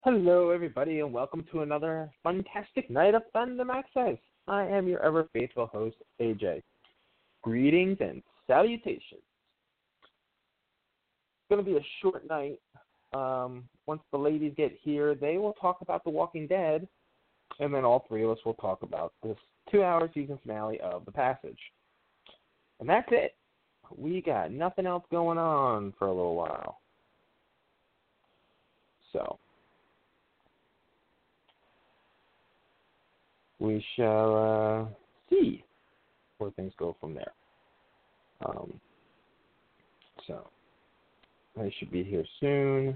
Hello, everybody, and welcome to another fantastic night of Fandom Access. I am your ever faithful host, AJ. Greetings and salutations. It's going to be a short night. Once the ladies get here, they will talk about The Walking Dead, and then all three of us will talk about this 2-hour season finale of The Passage. And that's it. We got nothing else going on for a little while. So we shall see where things go from there. So they should be here soon.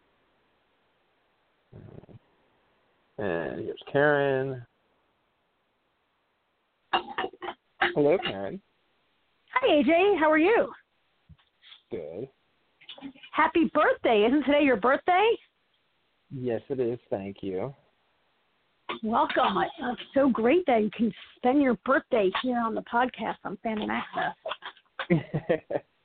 And here's Karen. Hello, Karen. Hi, AJ. How are you? Good. Happy birthday. Isn't today your birthday? Yes, it is. Thank you. Welcome. It's so great that you can spend your birthday here on the podcast on Fandom Access.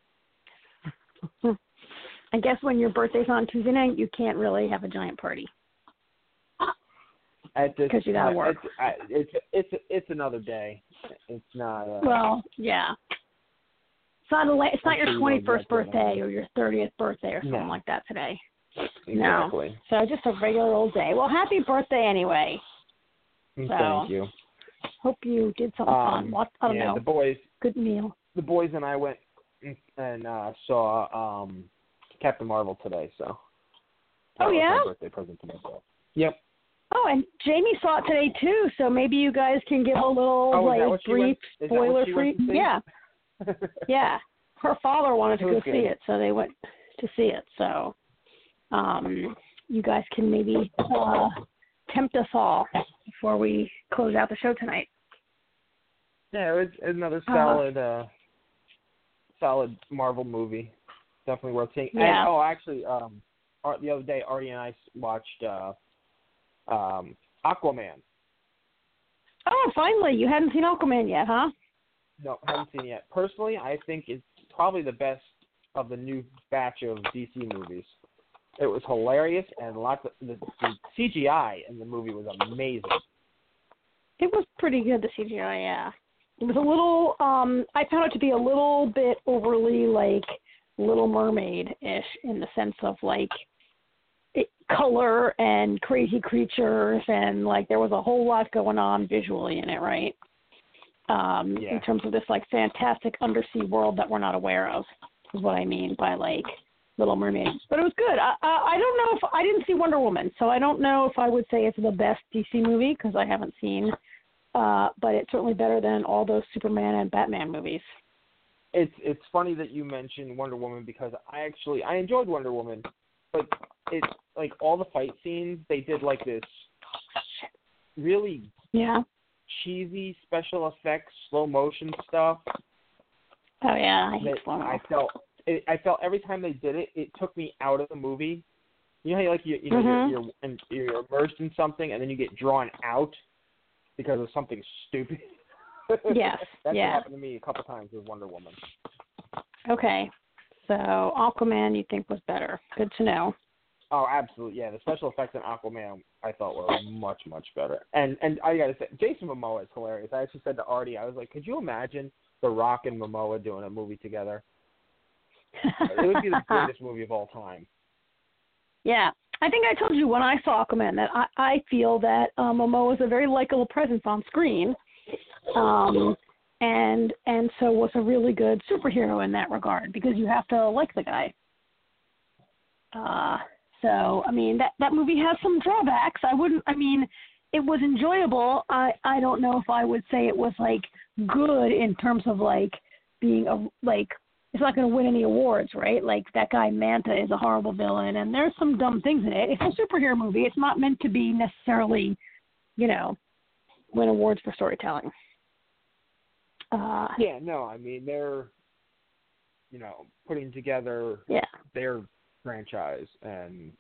I guess when your birthday's on Tuesday night, you can't really have a giant party. Because you gotta work. It's another day. It's not. Well, yeah. It's not your 21st birthday or your 30th birthday or something like that today. Exactly. No. So just a regular old day. Well, happy birthday anyway. Thank you. Hope you did something fun. I don't know. The boys. Good meal. The boys and I went and saw Captain Marvel today. So. That was my birthday present to myself. Yep. Oh, and Jamie saw it today too. So maybe you guys can give a little brief spoiler-free. Yeah. Yeah. Her father wanted to go see it, so they went to see it. So you guys can maybe tempt us all before we close out the show tonight. Yeah, it's another solid Marvel movie. Definitely worth seeing. Yeah. And, actually, the other day, Artie and I watched Aquaman. Oh, finally. You hadn't seen Aquaman yet, huh? No, haven't seen it yet. Personally, I think it's probably the best of the new batch of DC movies. It was hilarious, and the CGI in the movie was amazing. It was pretty good, the CGI, yeah. It was a little, I found it to be a little bit overly, Little Mermaid-ish in the sense of, color and crazy creatures, and, there was a whole lot going on visually in it, right? In terms of this, fantastic undersea world that we're not aware of, is what I mean by, Little Mermaid. But it was good. I don't know if I didn't see Wonder Woman, so I don't know if I would say it's the best DC movie because I haven't seen. But it's certainly better than all those Superman and Batman movies. It's funny that you mentioned Wonder Woman because I enjoyed Wonder Woman, but it's all the fight scenes they did this really cheesy special effects slow motion stuff. Oh yeah, I hate slow motion. I felt every time they did it, it took me out of the movie. You know how you're immersed in something and then you get drawn out because of something stupid. Yes. That's what happened to me a couple times with Wonder Woman. Okay, so Aquaman you think was better? Good to know. Oh, absolutely, yeah. The special effects in Aquaman I thought were much, much better. And I gotta say, Jason Momoa is hilarious. I actually said to Artie, I was like, could you imagine The Rock and Momoa doing a movie together? It would be the greatest movie of all time. Yeah. I think I told you when I saw Aquaman that I feel that Momoa is a very likable presence on screen, and so was a really good superhero in that regard because you have to like the guy. So, I mean, that movie has some drawbacks. It was enjoyable. I don't know if I would say it was, good in terms of, being, it's not going to win any awards, right? That guy Manta is a horrible villain, and there's some dumb things in it. It's a superhero movie. It's not meant to be necessarily, win awards for storytelling. They're, putting together their franchise, and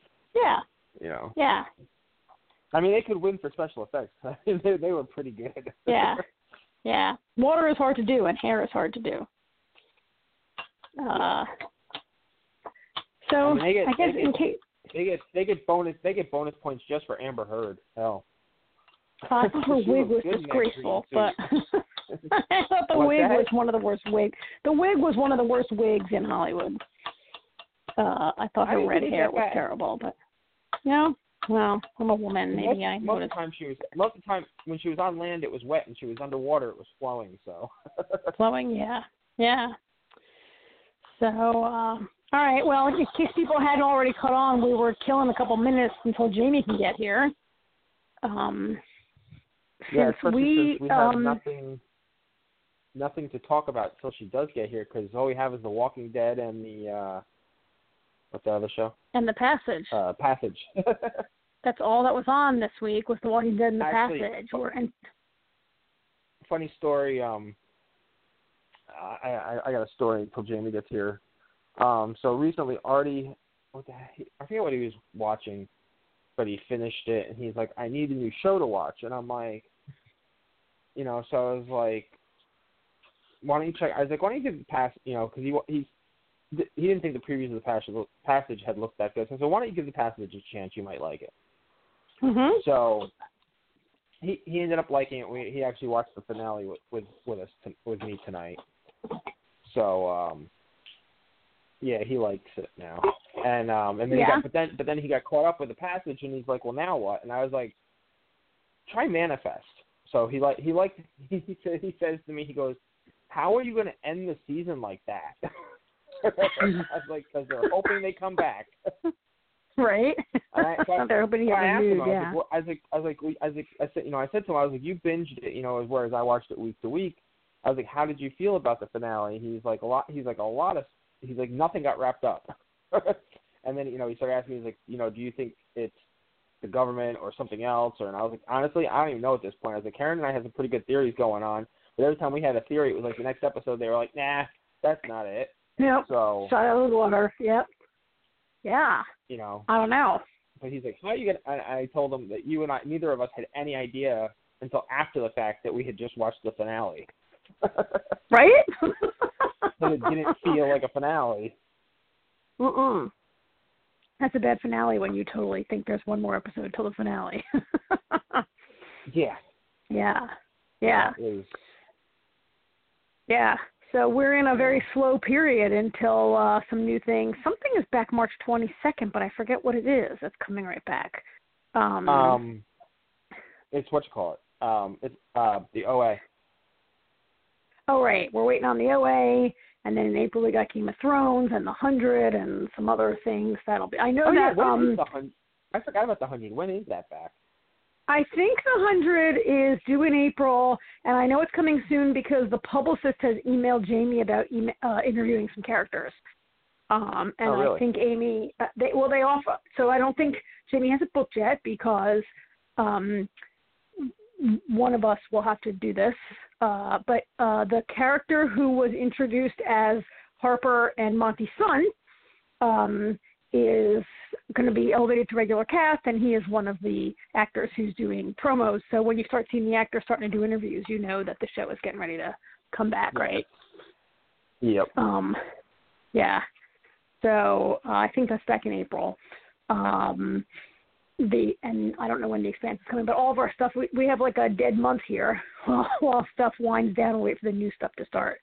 they could win for special effects. They were pretty good. Yeah. Water is hard to do, and hair is hard to do. So I guess in case They get bonus points just for Amber Heard. Hell. I thought her wig was disgraceful, but I thought the wig was one of the worst wigs. The wig was one of the worst wigs in Hollywood. I thought her red hair was terrible, but well, I'm a woman. Maybe I most of the time when she was on land, it was wet, and she was underwater, it was flowing. So flowing, yeah. So all right. Well, in case people hadn't already caught on, we were killing a couple minutes until Jamie can get here. Since we have nothing to talk about until she does get here, because all we have is The Walking Dead and the what's the other show? And The Passage. Passage. That's all that was on this week was The Walking Dead and The Passage. Funny story. I got a story until Jamie gets here. So recently, Artie, I forget what he was watching, but he finished it, and he's like, I need a new show to watch. And I'm like, so I was like, why don't you check? I was like, why don't you give the Passage, because he didn't think the previews of the Passage had looked that good. So I said, why don't you give the Passage a chance? You might like it. Mm-hmm. So he ended up liking it. He actually watched the finale with me tonight. So yeah, he likes it now. And then but then he got caught up with the Passage, and he's like, well, now what? And I was like, try Manifest. So he says to me, he goes, how are you going to end the season like that? I was like, because they're hoping they come back. Right. They're hoping you have a mood, yeah. I said to him, I was like, you binged it, whereas I watched it week to week. I was like, how did you feel about the finale? He's like, nothing got wrapped up. And then, he started asking me, he's like, do you think it's the government or something else? And I was like, honestly, I don't even know at this point. I was like, Karen and I had some pretty good theories going on, but every time we had a theory, it was like the next episode, they were like, nah, that's not it. Yep. So shot out of the water. Yep. Yeah. I don't know. But he's like, how are you going to, I told him that you and I, neither of us had any idea until after the fact that we had just watched the finale. Right? So it didn't feel like a finale. That's a bad finale when you totally think there's one more episode till the finale. Yeah. Yeah. Yeah. So we're in a very slow period until some new things. Something is back March 22nd, but I forget what it is. That's coming right back. It's what you call it. It's the OA. Oh, right. We're waiting on the OA, and then in April we got Game of Thrones and The 100 and some other things that'll be. I know that. I forgot about The 100. When is that back? I think The 100 is due in April, and I know it's coming soon because the publicist has emailed Jamie about interviewing some characters. Really? I think Amy, they offer. So I don't think Jamie has it booked yet because one of us will have to do this. But the character who was introduced as Harper and Monty's son is going to be elevated to regular cast, and he is one of the actors who's doing promos. So when you start seeing the actors starting to do interviews, you know that the show is getting ready to come back, right? Yep. Yeah. So I think that's back in April. And I don't know when The Expanse is coming, but all of our stuff, we have like a dead month here while stuff winds down and wait for the new stuff to start.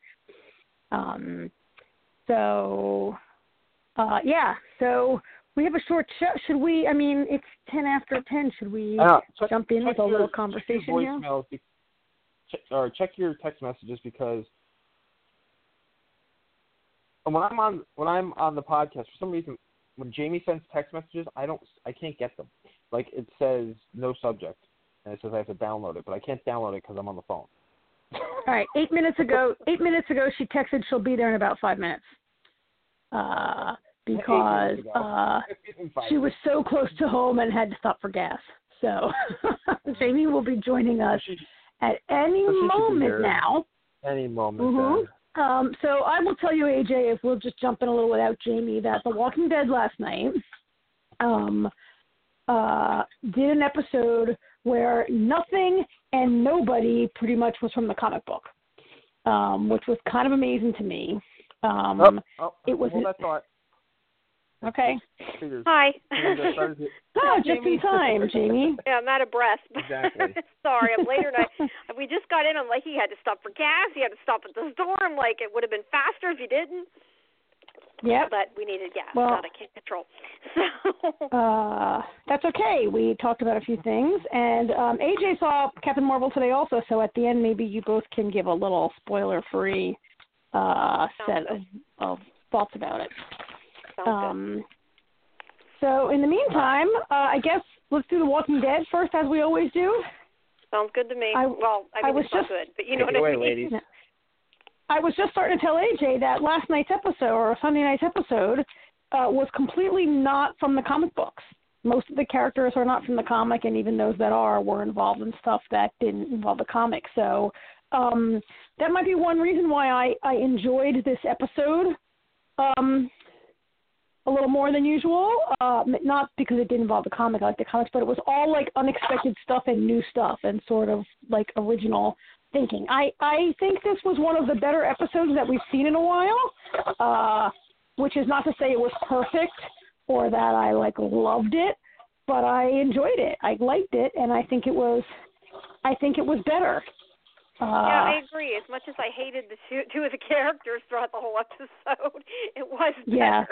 So we have a short show. Should we, it's 10 after 10. Should we jump in with a little conversation here? Or check your text messages, because when I'm on the podcast, for some reason, when Jamie sends text messages, I can't get them. Like, it says no subject, and it says I have to download it, but I can't download it because I'm on the phone. All right. 8 minutes ago, she texted she'll be there in about 5 minutes. Because she was so close to home and had to stop for gas. So Jamie will be joining us at any moment now. Any moment. So I will tell you, AJ, if we'll just jump in a little without Jamie, that The Walking Dead last night did an episode where nothing and nobody pretty much was from the comic book, which was kind of amazing to me. It was. Hold that thought. Okay. Hi. Just in time, Jamie. Yeah, I'm out of breath. Exactly. Sorry, I'm later tonight. We just got in. I'm like, he had to stop for gas. He had to stop at the store. I'm like, it would have been faster if he didn't. Yep. But we needed gas. Well, that I can't control. So. That's okay. We talked about a few things, and AJ saw Captain Marvel today also. So at the end, maybe you both can give a little spoiler-free set of thoughts about it. So in the meantime, I guess let's do The Walking Dead first, as we always do. Sounds good to me. It's not good, but you know what I mean. Ladies. I was just starting to tell AJ that last night's episode, or Sunday night's episode, was completely not from the comic books. Most of the characters are not from the comic, and even those that are were involved in stuff that didn't involve the comic. So that might be one reason why I enjoyed this episode a little more than usual. Not because it didn't involve the comic, I like the comics, but it was all like unexpected stuff and new stuff and sort of like original thinking. I think this was one of the better episodes that we've seen in a while, which is not to say it was perfect or that I loved it, but I enjoyed it. I liked it, and I think it was better. Yeah, I agree. As much as I hated the two of the characters throughout the whole episode, it was better.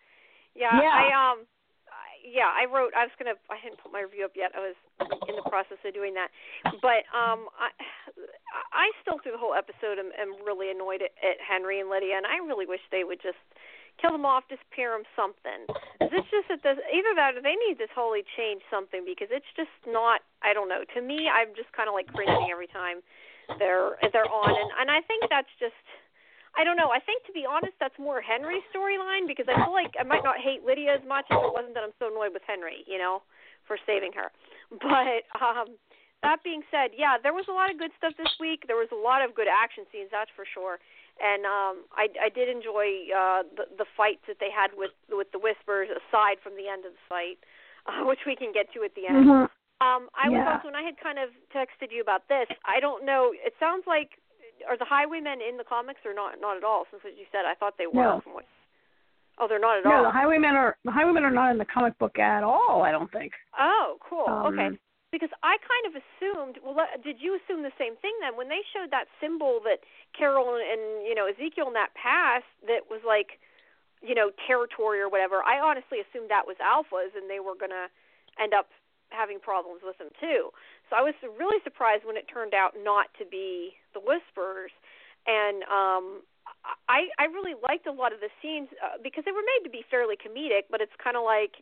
I hadn't put my review up yet. I was in the process of doing that. But I still, through the whole episode, am really annoyed at Henry and Lydia, and I really wish they would just kill them off, disappear them, something. It's just that either that or they need to totally change something, because it's just not, I don't know. To me, I'm just kind of like cringing every time they're on. And I think that's just, I don't know. I think, to be honest, that's more Henry's storyline, because I feel like I might not hate Lydia as much if it wasn't that I'm so annoyed with Henry, for saving her. But that being said, yeah, there was a lot of good stuff this week. There was a lot of good action scenes, that's for sure. And I did enjoy the fights that they had with the Whispers, aside from the end of the fight, which we can get to at the end. Mm-hmm. I was also, and I had kind of texted you about this, I don't know, it sounds like, are the Highwaymen in the comics or not at all, since what you said? I thought they were. No. Oh, they're not at all? No, the Highwaymen are not in the comic book at all, I don't think. Oh, cool. Okay. Because I kind of assumed, did you assume the same thing then? When they showed that symbol that Carol and Ezekiel and that passed, that was like, territory or whatever, I honestly assumed that was Alphas, and they were going to end up having problems with them too. So I was really surprised when it turned out not to be the Whisperers. And I really liked a lot of the scenes because they were made to be fairly comedic, but it's kind of like,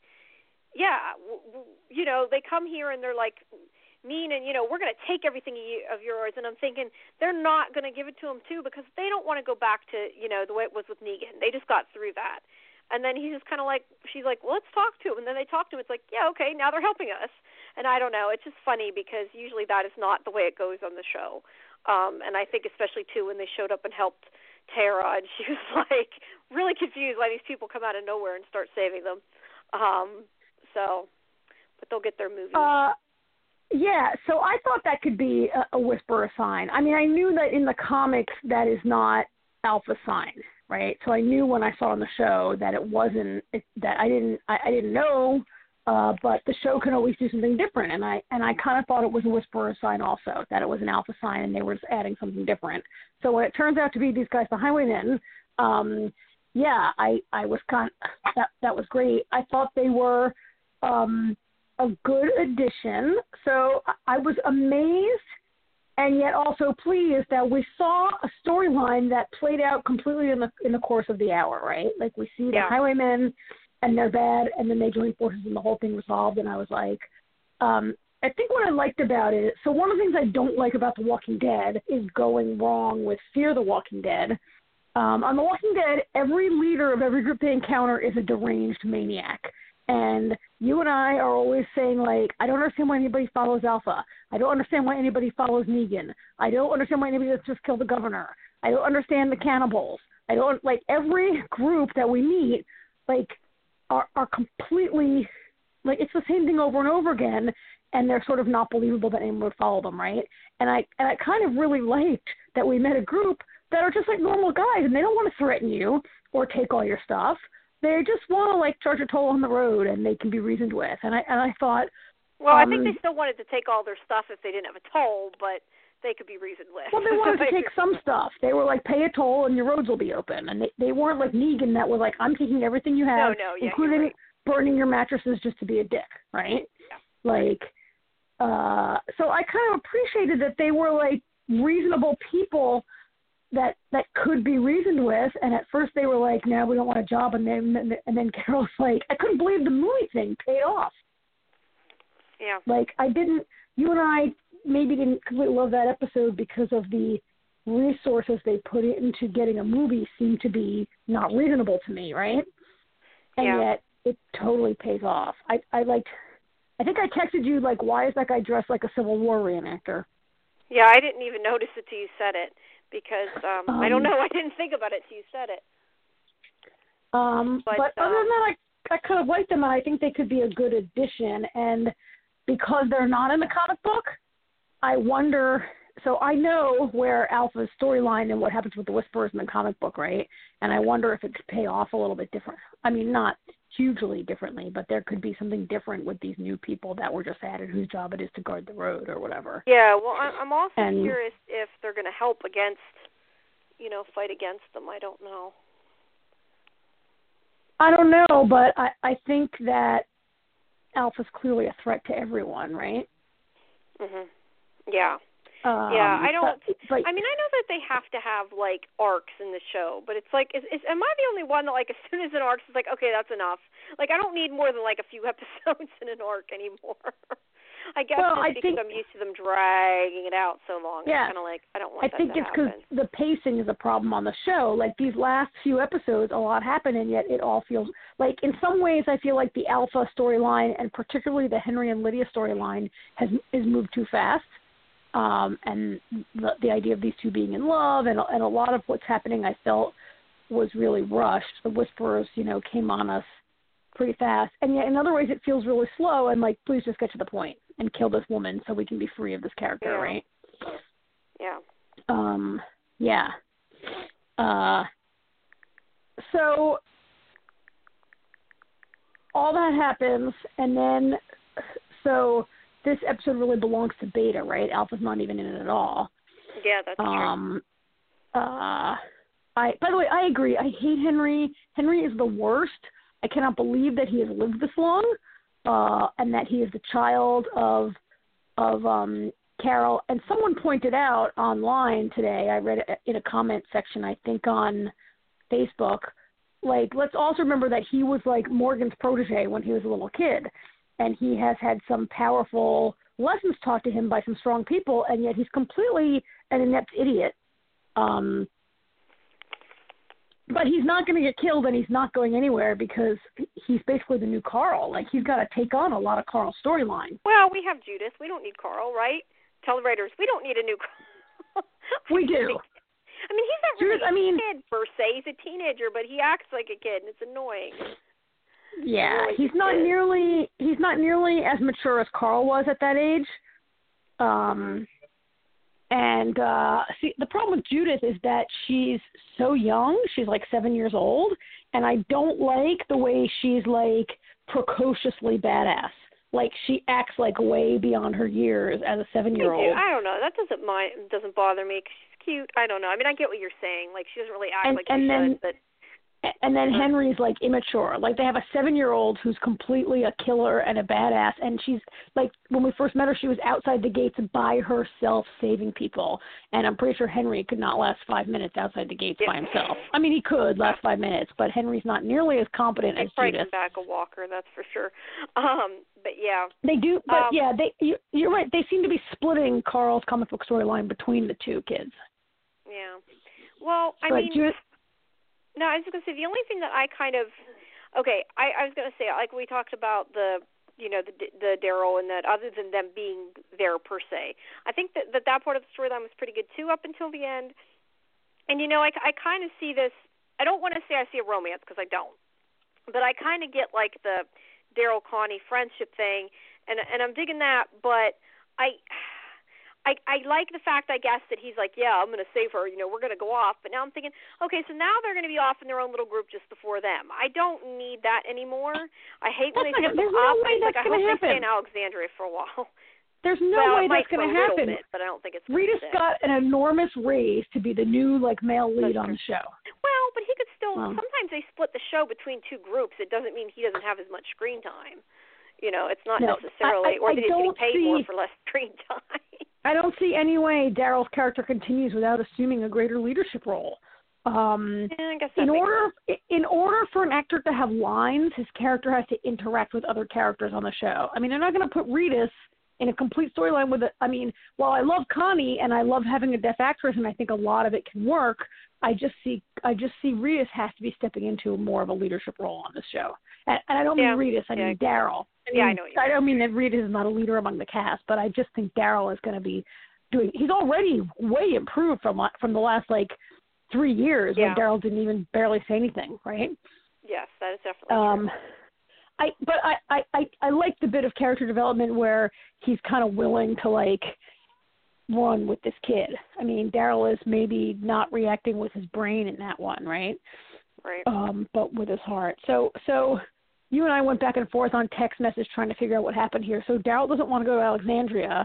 they come here and they're like mean and, we're going to take everything of yours. And I'm thinking they're not going to give it to them too, because they don't want to go back to, the way it was with Negan. They just got through that. And then he's just kind of like, she's like, well, let's talk to him. And then they talk to him. It's like, yeah, okay, now they're helping us. And I don't know. It's just funny because usually that is not the way it goes on the show. And I think especially, too, when they showed up and helped Tara, and she was, like, really confused why these people come out of nowhere and start saving them. But they'll get their movie. Yeah, so I thought that could be a Whisperer sign. I mean, I knew that in the comics that is not Alpha sign, right? So I knew when I saw on the show that it wasn't, that I didn't know, but the show can always do something different. And I kind of thought it was a Whisperer sign also, that it was an Alpha sign and they were just adding something different. So when it turns out to be these guys, the Highwaymen, I was that was great. I thought they were a good addition. So I was amazed and yet also pleased that we saw a storyline that played out completely in the course of the hour, right? Like we see the Highwaymen and they're bad, and then they join forces and the whole thing resolved. And I was like, I think what I liked about it, so one of the things I don't like about The Walking Dead is going wrong with Fear the Walking Dead. On The Walking Dead, every leader of every group they encounter is a deranged maniac. And you and I are always saying, like, I don't understand why anybody follows Alpha. I don't understand why anybody follows Negan. I don't understand why anybody just killed the governor. I don't understand the cannibals. I don't, like, every group that we meet, like, are completely, like, it's the same thing over and over again, and they're sort of not believable that anyone would follow them, right? And I kind of really liked that we met a group that are just like normal guys, and they don't want to threaten you or take all your stuff. They don't want to they just want to like charge a toll on the road, and they can be reasoned with. And I thought, well, I think they still wanted to take all their stuff if they didn't have a toll, but they could be reasoned with. Well, they wanted to take some stuff. They were like, pay a toll and your roads will be open. And they weren't like Negan that was like, I'm taking everything you have, including burning your mattresses just to be a dick, right? Yeah. Like, so I kind of appreciated that they were like reasonable people that could be reasoned with. And at first they were like, no, we don't want a job. And then Carol's like, I couldn't believe the movie thing paid off. Yeah. Like, you and I maybe didn't completely love that episode because of the resources they put into getting a movie seemed to be not reasonable to me, right? And yet it totally pays off. I think I texted you, like, why is that guy dressed like a Civil War reenactor? Yeah, I didn't even notice it till you said it because I don't know. I didn't think about it till you said it. But other than that, I kind of like them, and I think they could be a good addition. And because they're not in the comic book, I wonder. So I know where Alpha's storyline and what happens with the Whisperers in the comic book, right? And I wonder if it could pay off a little bit different. I mean, not hugely differently, but there could be something different with these new people that were just added whose job it is to guard the road or whatever. Yeah, well, I'm also curious if they're going to help against, fight against them. I don't know. I don't know, but I think that Alpha's clearly a threat to everyone, right? Mhm. Yeah. I don't. But, I mean, I know that they have to have like arcs in the show, but it's like, am I the only one that like as soon as an arc is like, okay, that's enough? Like, I don't need more than like a few episodes in an arc anymore. I guess because I'm used to them dragging it out so long. Yeah, it's kind of like I don't want that to happen. I think it's because the pacing is a problem on the show. Like these last few episodes, a lot happened, and yet it all feels like, in some ways, I feel like the Alpha storyline and particularly the Henry and Lydia storyline is moved too fast. And the idea of these two being in love and a lot of what's happening, I felt was really rushed. The Whisperers, came on us pretty fast, and yet in other ways it feels really slow. And like, please just get to the point and kill this woman so we can be free of this character, right? Yeah. So all that happens, and then this episode really belongs to Beta, right? Alpha's not even in it at all. Yeah, that's true. By the way, I agree. I hate Henry. Henry is the worst. I cannot believe that he has lived this long, and that he is the child of Carol. And someone pointed out online today, I read it in a comment section, I think on Facebook, like, let's also remember that he was like Morgan's protege when he was a little kid. And he has had some powerful lessons taught to him by some strong people, and yet he's completely an inept idiot. But he's not going to get killed, and he's not going anywhere because he's basically the new Carl. Like, he's got to take on a lot of Carl's storyline. Well, we have Judith. We don't need Carl, right? Tell the writers, we don't need a new Carl. We do. I mean, he's not really a kid, per se. He's a teenager, but he acts like a kid, and it's annoying. Yeah, he's not nearly as mature as Carl was at that age. See, the problem with Judith is that she's so young. She's like 7 years old, and I don't like the way she's like precociously badass. Like, she acts like way beyond her years as a 7-year-old. I don't know. That doesn't bother me. She's cute. I don't know. I mean, I get what you're saying. Like, she doesn't really act like she should, but. And then Henry's like immature. Like, they have a 7-year-old who's completely a killer and a badass. And she's like, when we first met her, she was outside the gates by herself saving people. And I'm pretty sure Henry could not last 5 minutes outside the gates by himself. I mean, he could last 5 minutes, but Henry's not nearly as competent as Judith. They back a walker, that's for sure. But yeah. They do. But you're right. They seem to be splitting Carl's comic book storyline between the two kids. Yeah. Well, I mean. No, I was going to say, the only thing that I kind of, I was going to say, like we talked about the Daryl and that, other than them being there per se, I think that part of the storyline was pretty good too up until the end. And, I kind of see this, I don't want to say I see a romance because I don't, but I kind of get like the Daryl Connie friendship thing, and I'm digging that, but I I like the fact, I guess, that he's like, yeah, I'm going to save her. We're going to go off. But now I'm thinking, okay, so now they're going to be off in their own little group just before them. I don't need that anymore. I hate when they split them up. I hope they stay in Alexandria for a while. There's no way that's going to happen. Bit, but I don't think it's Rita's got an enormous raise to be the new male lead on the show. Well, but he could still. Sometimes they split the show between two groups. It doesn't mean he doesn't have as much screen time. It's not necessarily, or that he's getting paid more for less screen time. I don't see any way Daryl's character continues without assuming a greater leadership role. I guess in order for an actor to have lines, his character has to interact with other characters on the show. I mean, they're not going to put Ritas in a complete storyline with it. I mean, while I love Connie and I love having a deaf actress, and I think a lot of it can work, I just see Ritas has to be stepping into more of a leadership role on this show. And I don't mean Ritas, I mean Daryl. I know. I don't mean that Ritas is not a leader among the cast, but I just think Daryl is going to be doing. He's already way improved from the last 3 years when Daryl didn't even barely say anything, right? Yes, that is definitely true. I like the bit of character development where he's kind of willing to run with this kid. I mean, Daryl is maybe not reacting with his brain in that one, right? Right. But with his heart. So you and I went back and forth on text message trying to figure out what happened here. So Daryl doesn't want to go to Alexandria.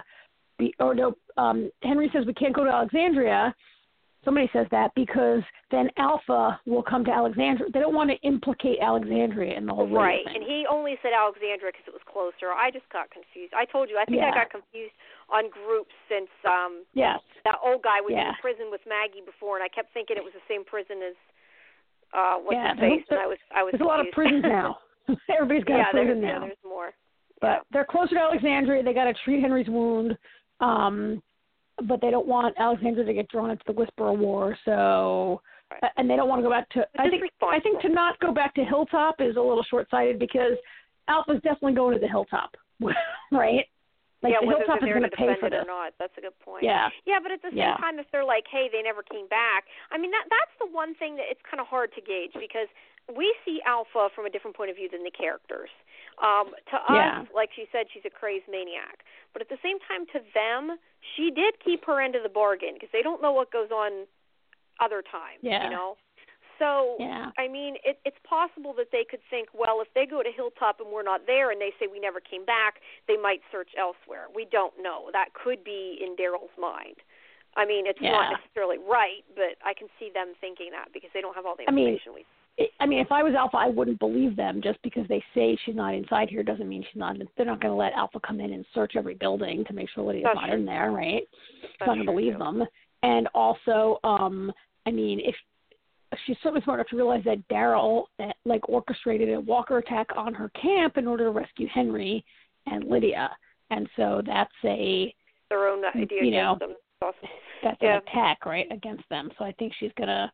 Henry says we can't go to Alexandria. Somebody says that because then Alpha will come to Alexandria. They don't want to implicate Alexandria in the whole right. thing. And he only said Alexandria because it was closer. I just got confused. I told you, I think I got confused on groups since that old guy was in prison with Maggie before, and I kept thinking it was the same prison as what's his face. And I was there's a lot of prisons now. Everybody's got a prison now. Yeah, there's more. But they're closer to Alexandria. They got to treat Henry's wound. But they don't want Alexandria to get drawn into the Whisperer War, so and they don't want to go back to. I think to not go back to Hilltop is a little short-sighted because Alpha's definitely going to the Hilltop, right? The Hilltop is going to pay for this. Or not. That's a good point. Yeah. Yeah, but at the same time, if they're like, hey, they never came back. I mean, that's the one thing that it's kind of hard to gauge because we see Alpha from a different point of view than the characters. To us, like she said, she's a crazed maniac. But at the same time, to them, she did keep her end of the bargain because they don't know what goes on other times, So, I mean, it's possible that they could think, well, if they go to Hilltop and we're not there and they say we never came back, they might search elsewhere. We don't know. That could be in Daryl's mind. I mean, it's not necessarily right, but I can see them thinking that because they don't have all the information I mean, if I was Alpha, I wouldn't believe them. Just because they say she's not inside here doesn't mean she's not. They're not going to let Alpha come in and search every building to make sure Lydia's not in there, right? I'm not going to believe them. And also, I mean, if she's certainly smart enough to realize that Daryl orchestrated a walker attack on her camp in order to rescue Henry and Lydia, and so that's their own idea against them. Awesome. That's an attack, right, against them. So I think she's gonna.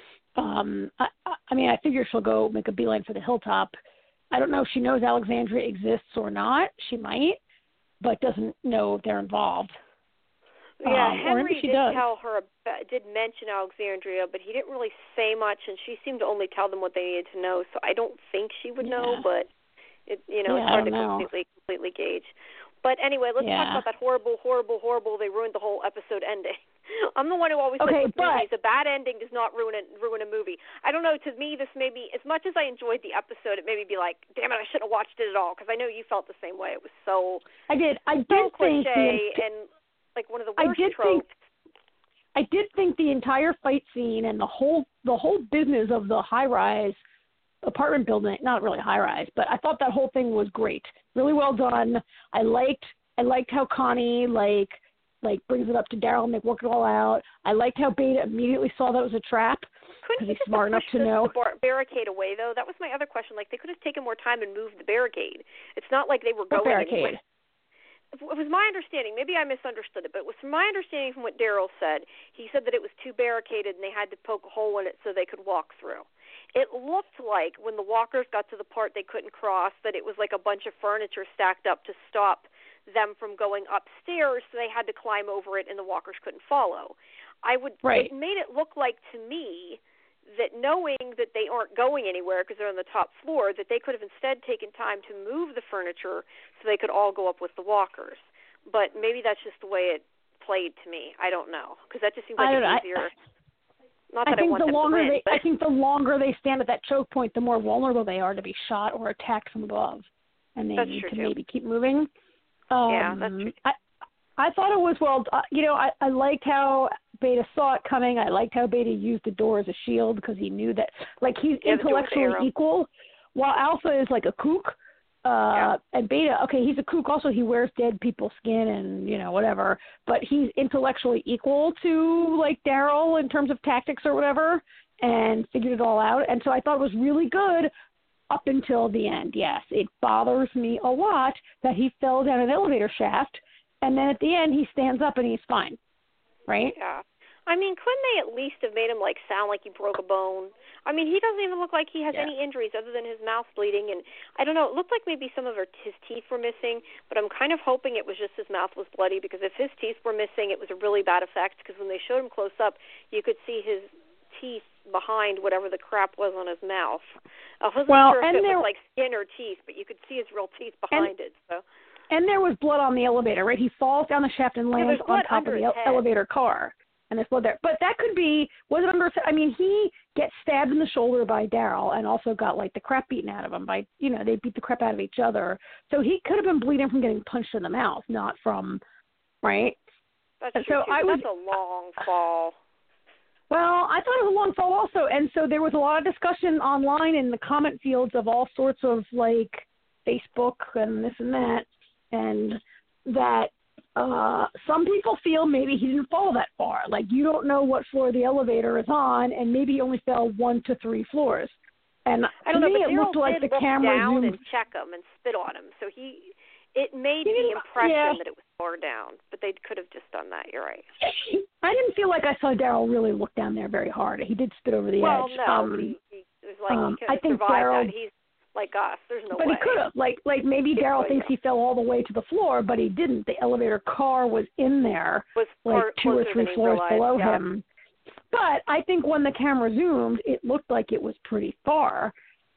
I mean, I figure she'll go make a beeline for the Hilltop. I don't know if she knows Alexandria exists or not. She might, but doesn't know if they're involved. Yeah, Henry did mention Alexandria, but he didn't really say much, and she seemed to only tell them what they needed to know. So I don't think she would know, but it's hard to completely gauge. But anyway, let's talk about that horrible. They ruined the whole episode ending. I'm the one who always says movies, a bad ending does not ruin a movie. I don't know. To me, this may be, as much as I enjoyed the episode, it made me be like, damn it, I shouldn't have watched it at all because I know you felt the same way. It was so I did cliche think and like one of the worst tropes. I did think the entire fight scene and the whole business of the high-rise apartment building, not really high-rise, but I thought that whole thing was great. Really well done. I liked how Connie brings it up to Daryl and they work it all out. I liked how Beta immediately saw that it was a trap because he's smart enough to know. The barricade away, though, that was my other question. Like, they could have taken more time and moved the barricade. It's not like they were going anywhere. It was my understanding. Maybe I misunderstood it, but it was my understanding from what Daryl said. He said that it was too barricaded and they had to poke a hole in it so they could walk through. It looked like when the walkers got to the part they couldn't cross that it was like a bunch of furniture stacked up to stop them from going upstairs, so they had to climb over it and the walkers couldn't follow. It made it look like to me that knowing that they aren't going anywhere because they're on the top floor, that they could have instead taken time to move the furniture so they could all go up with the walkers. But maybe that's just the way it overplayed to me. I don't know, because that just seems like it's easier. Not that I want them to win, I think the longer they stand at that choke point, the more vulnerable they are to be shot or attacked from above, and they need to maybe keep moving. Yeah, that's true. I thought it was I liked how Beta saw it coming. I liked how Beta used the door as a shield because he knew that, like, he's intellectually equal, while Alpha is like a kook. And Beta, okay, he's a kook also. He wears dead people's skin and, whatever. But he's intellectually equal to, like, Daryl in terms of tactics or whatever and figured it all out. And so I thought it was really good up until the end, yes. It bothers me a lot that he fell down an elevator shaft, and then at the end he stands up and he's fine, right? Yeah. I mean, couldn't they at least have made him, like, sound like he broke a bone? I mean, he doesn't even look like he has any injuries other than his mouth bleeding. And I don't know, it looked like maybe some of his teeth were missing, but I'm kind of hoping it was just his mouth was bloody, because if his teeth were missing, it was a really bad effect, because when they showed him close up, you could see his teeth behind whatever the crap was on his mouth. I wasn't sure if it was like skin or teeth, but you could see his real teeth behind it. So. And there was blood on the elevator, right? He falls down the shaft and lands on top of the elevator car. And there's blood there. But that could be, was it under, I mean, he gets stabbed in the shoulder by Daryl and also got, like, the crap beaten out of him by, they beat the crap out of each other. So he could have been bleeding from getting punched in the mouth, not from, right? That's true, that's a long fall. Well, I thought it was a long fall also. And so there was a lot of discussion online in the comment fields of all sorts of, like, Facebook and this and that, and that some people feel maybe he didn't fall that far. Like, you don't know what floor the elevator is on, and maybe he only fell 1 to 3 floors. And I don't know, but it looked like the camera down zoomed and check him and spit on him. So it made the impression that it was far down, but they could have just done that. You're right. I didn't feel like I saw Daryl really look down there very hard. He did spit over the edge. Well, no, he was like, he I think survived Daryl, that. He's like us. There's no way. But he could have. Like maybe Daryl thinks he fell all the way to the floor, but he didn't. The elevator car was in there, like 2 or 3 floors below him. But I think when the camera zoomed, it looked like it was pretty far.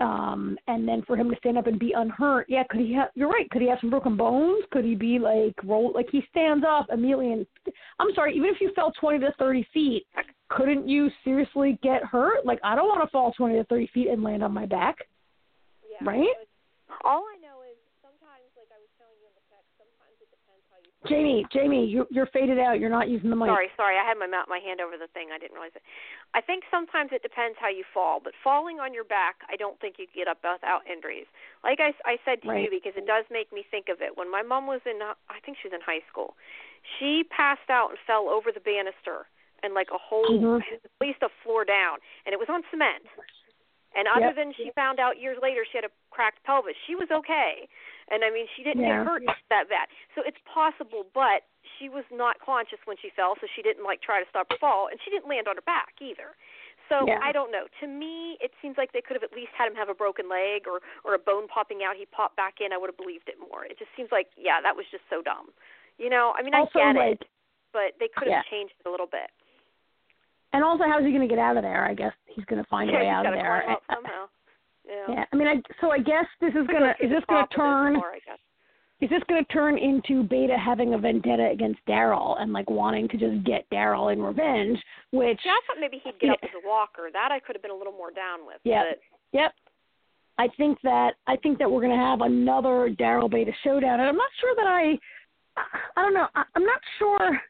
And then for him to stand up and be unhurt, could he have? You're right. Could he have some broken bones? Could he be like roll? Like he stands up immediately, and I'm sorry. Even if you fell 20 to 30 feet, couldn't you seriously get hurt? Like, I don't want to fall 20 to 30 feet and land on my back. Yeah, right? All I know is sometimes, like I was telling you in the text, sometimes it depends how you. Jamie, you're faded out. You're not using the mic. Sorry. I had my hand over the thing. I didn't realize it. I think sometimes it depends how you fall, but falling on your back, I don't think you get up without injuries. Like I said to you, because it does make me think of it. When my mom was I think she was in high school, she passed out and fell over the banister and like a whole, at least a floor down, and it was on cement. And other than she found out years later she had a cracked pelvis, she was okay. And, I mean, she didn't get hurt that bad. So it's possible, but she was not conscious when she fell, so she didn't, like, try to stop her fall. And she didn't land on her back either. So I don't know. To me, it seems like they could have at least had him have a broken leg or a bone popping out. He popped back in. I would have believed it more. It just seems like, that was just so dumb. I mean, I get it, but they could have changed it a little bit. And also, how's he going to get out of there? I guess he's going to find a way out of there. Climb up somehow. Yeah. I mean, I guess this is going to turn. Is this going to turn into Beta having a vendetta against Daryl and like wanting to just get Daryl in revenge? Which I thought maybe he'd get up as a walker. That I could have been a little more down with. Yep. I think that we're going to have another Daryl Beta showdown, and I'm not sure that I don't know. I'm not sure.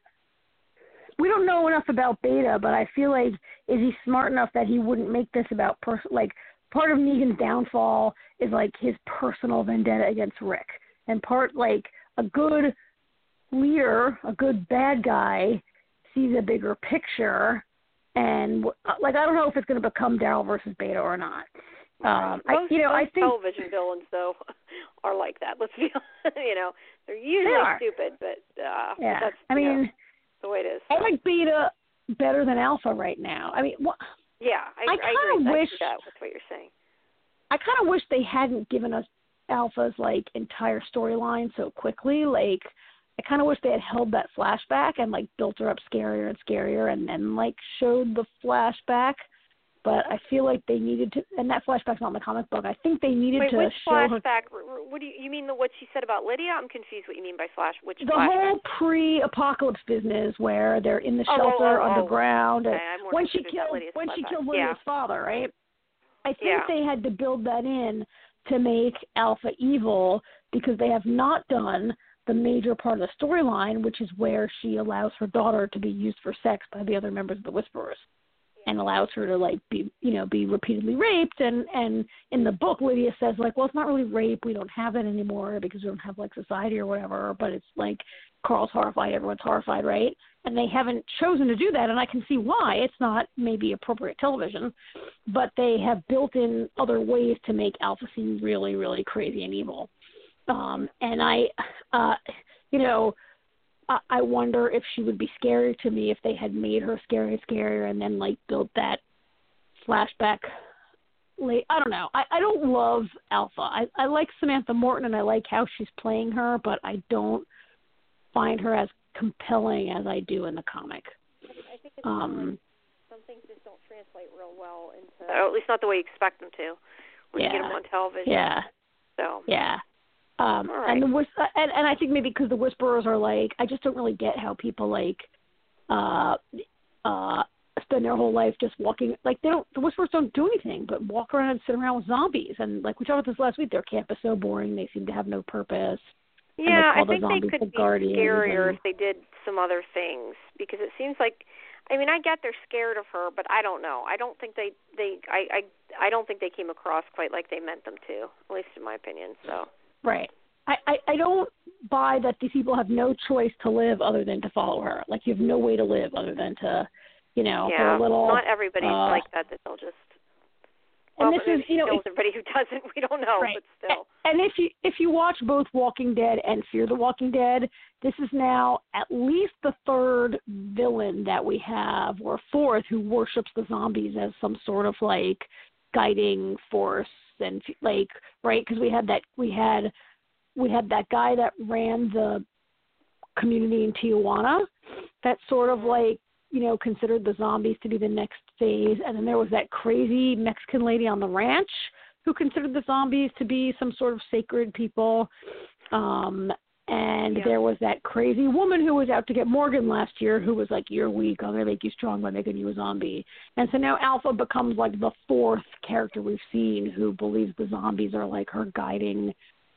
We don't know enough about Beta, but I feel like, is he smart enough that he wouldn't make this about part of Negan's downfall is like his personal vendetta against Rick, and part like a good leader, a good bad guy sees a bigger picture, and like I don't know if it's going to become Daryl versus Beta or not. I think television villains though are like that. Let's be honest, they're usually stupid, but that's the way it is. I like Beta better than Alpha right now. I mean, I agree with what you're saying. I kind of wish they hadn't given us Alpha's like entire storyline so quickly. Like, I kind of wish they had held that flashback and like built her up scarier and scarier, and then like showed the flashback. but I feel like they needed to, and that flashback's not in the comic book. I think they needed to which show flashback? her. What do you mean? What she said about Lydia? I'm confused. What you mean by which the flashback? whole pre-apocalypse business where they're in the shelter underground, okay. and when she killed Lydia's father, right? I think they had to build that in to make Alpha evil because they have not done the major part of the storyline, which is where she allows her daughter to be used for sex by the other members of the Whisperers, and allows her to be repeatedly raped. And in the book, Lydia says well, it's not really rape. We don't have it anymore because we don't have society or whatever. But it's Carl's horrified. Everyone's horrified, right? And they haven't chosen to do that, and I can see why. It's not maybe appropriate television, but they have built in other ways to make Alpha seem really, really crazy and evil. And I wonder if she would be scary to me if they had made her scarier and scarier and then built that flashback. I don't know. I don't love Alpha. I like Samantha Morton and I like how she's playing her, but I don't find her as compelling as I do in the comic. I think it's some things just don't translate real well into, or at least not the way you expect them to when you get them on television. Yeah. So. Yeah. Right. And I think maybe because the Whisperers are I just don't really get how people spend their whole life just walking. The Whisperers don't do anything but walk around and sit around with zombies. And we talked about this last week, their camp is so boring. They seem to have no purpose. Yeah, I think they could be scarier if they did some other things because it seems I get they're scared of her, but I don't know. I don't think I don't think they came across quite like they meant them to, at least in my opinion. So. Right. I don't buy that these people have no choice to live other than to follow her. You have no way to live other than to, for a little. Not everybody's like that they'll just. And this is, everybody who doesn't, we don't know, right. But still. And if you watch both Walking Dead and Fear the Walking Dead, this is now at least the third villain that we have, or fourth, who worships the zombies as some sort of guiding force. And right, because we had that guy that ran the community in Tijuana that sort of considered the zombies to be the next phase, and then there was that crazy Mexican lady on the ranch who considered the zombies to be some sort of sacred people, and there was that crazy woman who was out to get Morgan last year who was you're weak, I'm going to make you strong by making you a zombie. And so now Alpha becomes the fourth character we've seen who believes the zombies are her guiding,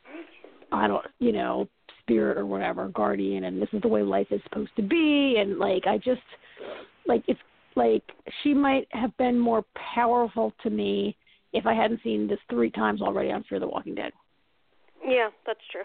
spirit or whatever, guardian, and this is the way life is supposed to be. And I just it's she might have been more powerful to me if I hadn't seen this 3 times already on Fear the Walking Dead. Yeah, that's true.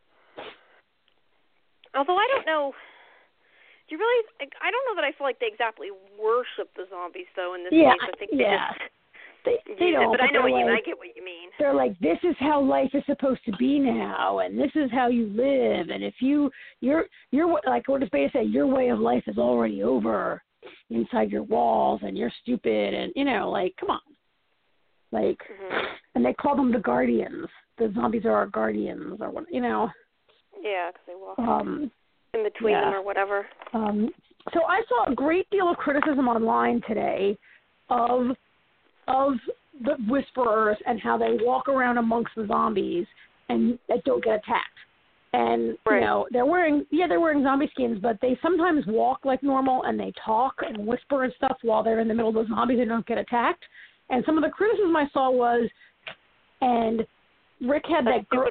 Although I don't know, do you really? I don't know that I feel like they exactly worship the zombies though in this case. I think they don't. But I know what you mean. I get what you mean. They're this is how life is supposed to be now, and this is how you live. And if you're what does Beta say? Your way of life is already over inside your walls, and you're stupid. And come on, and they call them the Guardians. The zombies are our guardians, or what? Yeah, because they walk in between them or whatever. So I saw a great deal of criticism online today of the Whisperers and how they walk around amongst the zombies and don't get attacked. And they're wearing zombie skins, but they sometimes walk like normal and they talk and whisper and stuff while they're in the middle of the zombies and don't get attacked. And some of the criticism I saw was, and Rick had that girl.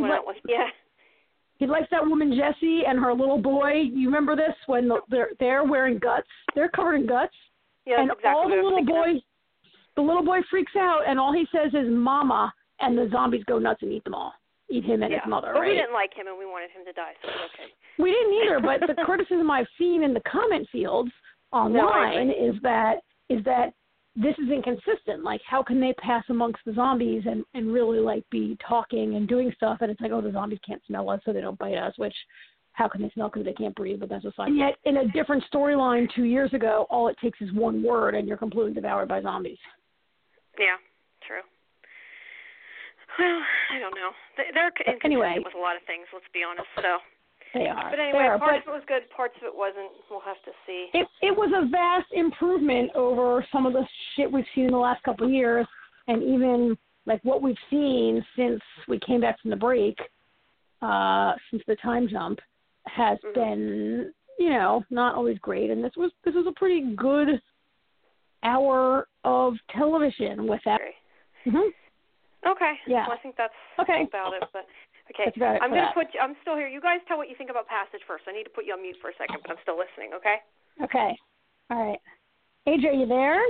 He likes that woman Jessie and her little boy. You remember this when they're wearing guts? They're covered in guts. Yeah, and exactly all the little boy freaks out, and all he says is "Mama," and the zombies go nuts and eat them all, eat him and his mother. But right? We didn't like him, and we wanted him to die. So okay. We didn't either. But the criticism I've seen in the comment fields online is that this is inconsistent. How can they pass amongst the zombies and really be talking and doing stuff? And it's the zombies can't smell us, so they don't bite us, which how can they smell because they can't breathe, but that's aside. And yet in a different storyline 2 years ago, all it takes is one word and you're completely devoured by zombies. Yeah, true. Well, I don't know. They're inconsistent with a lot of things, let's be honest. So They are. But anyway, parts of it was good, parts of it wasn't. We'll have to see. It was a vast improvement over some of the shit we've seen in the last couple of years, and even like what we've seen since we came back from the break, since the time jump, has been, not always great. And this was a pretty good hour of television with that. Okay. Yeah. Well, I think that's okay. about it. But okay, that's about it I'm still here. You guys tell what you think about Passage first. I need to put you on mute for a second, but I'm still listening. Okay. Okay. All right. AJ, are you there?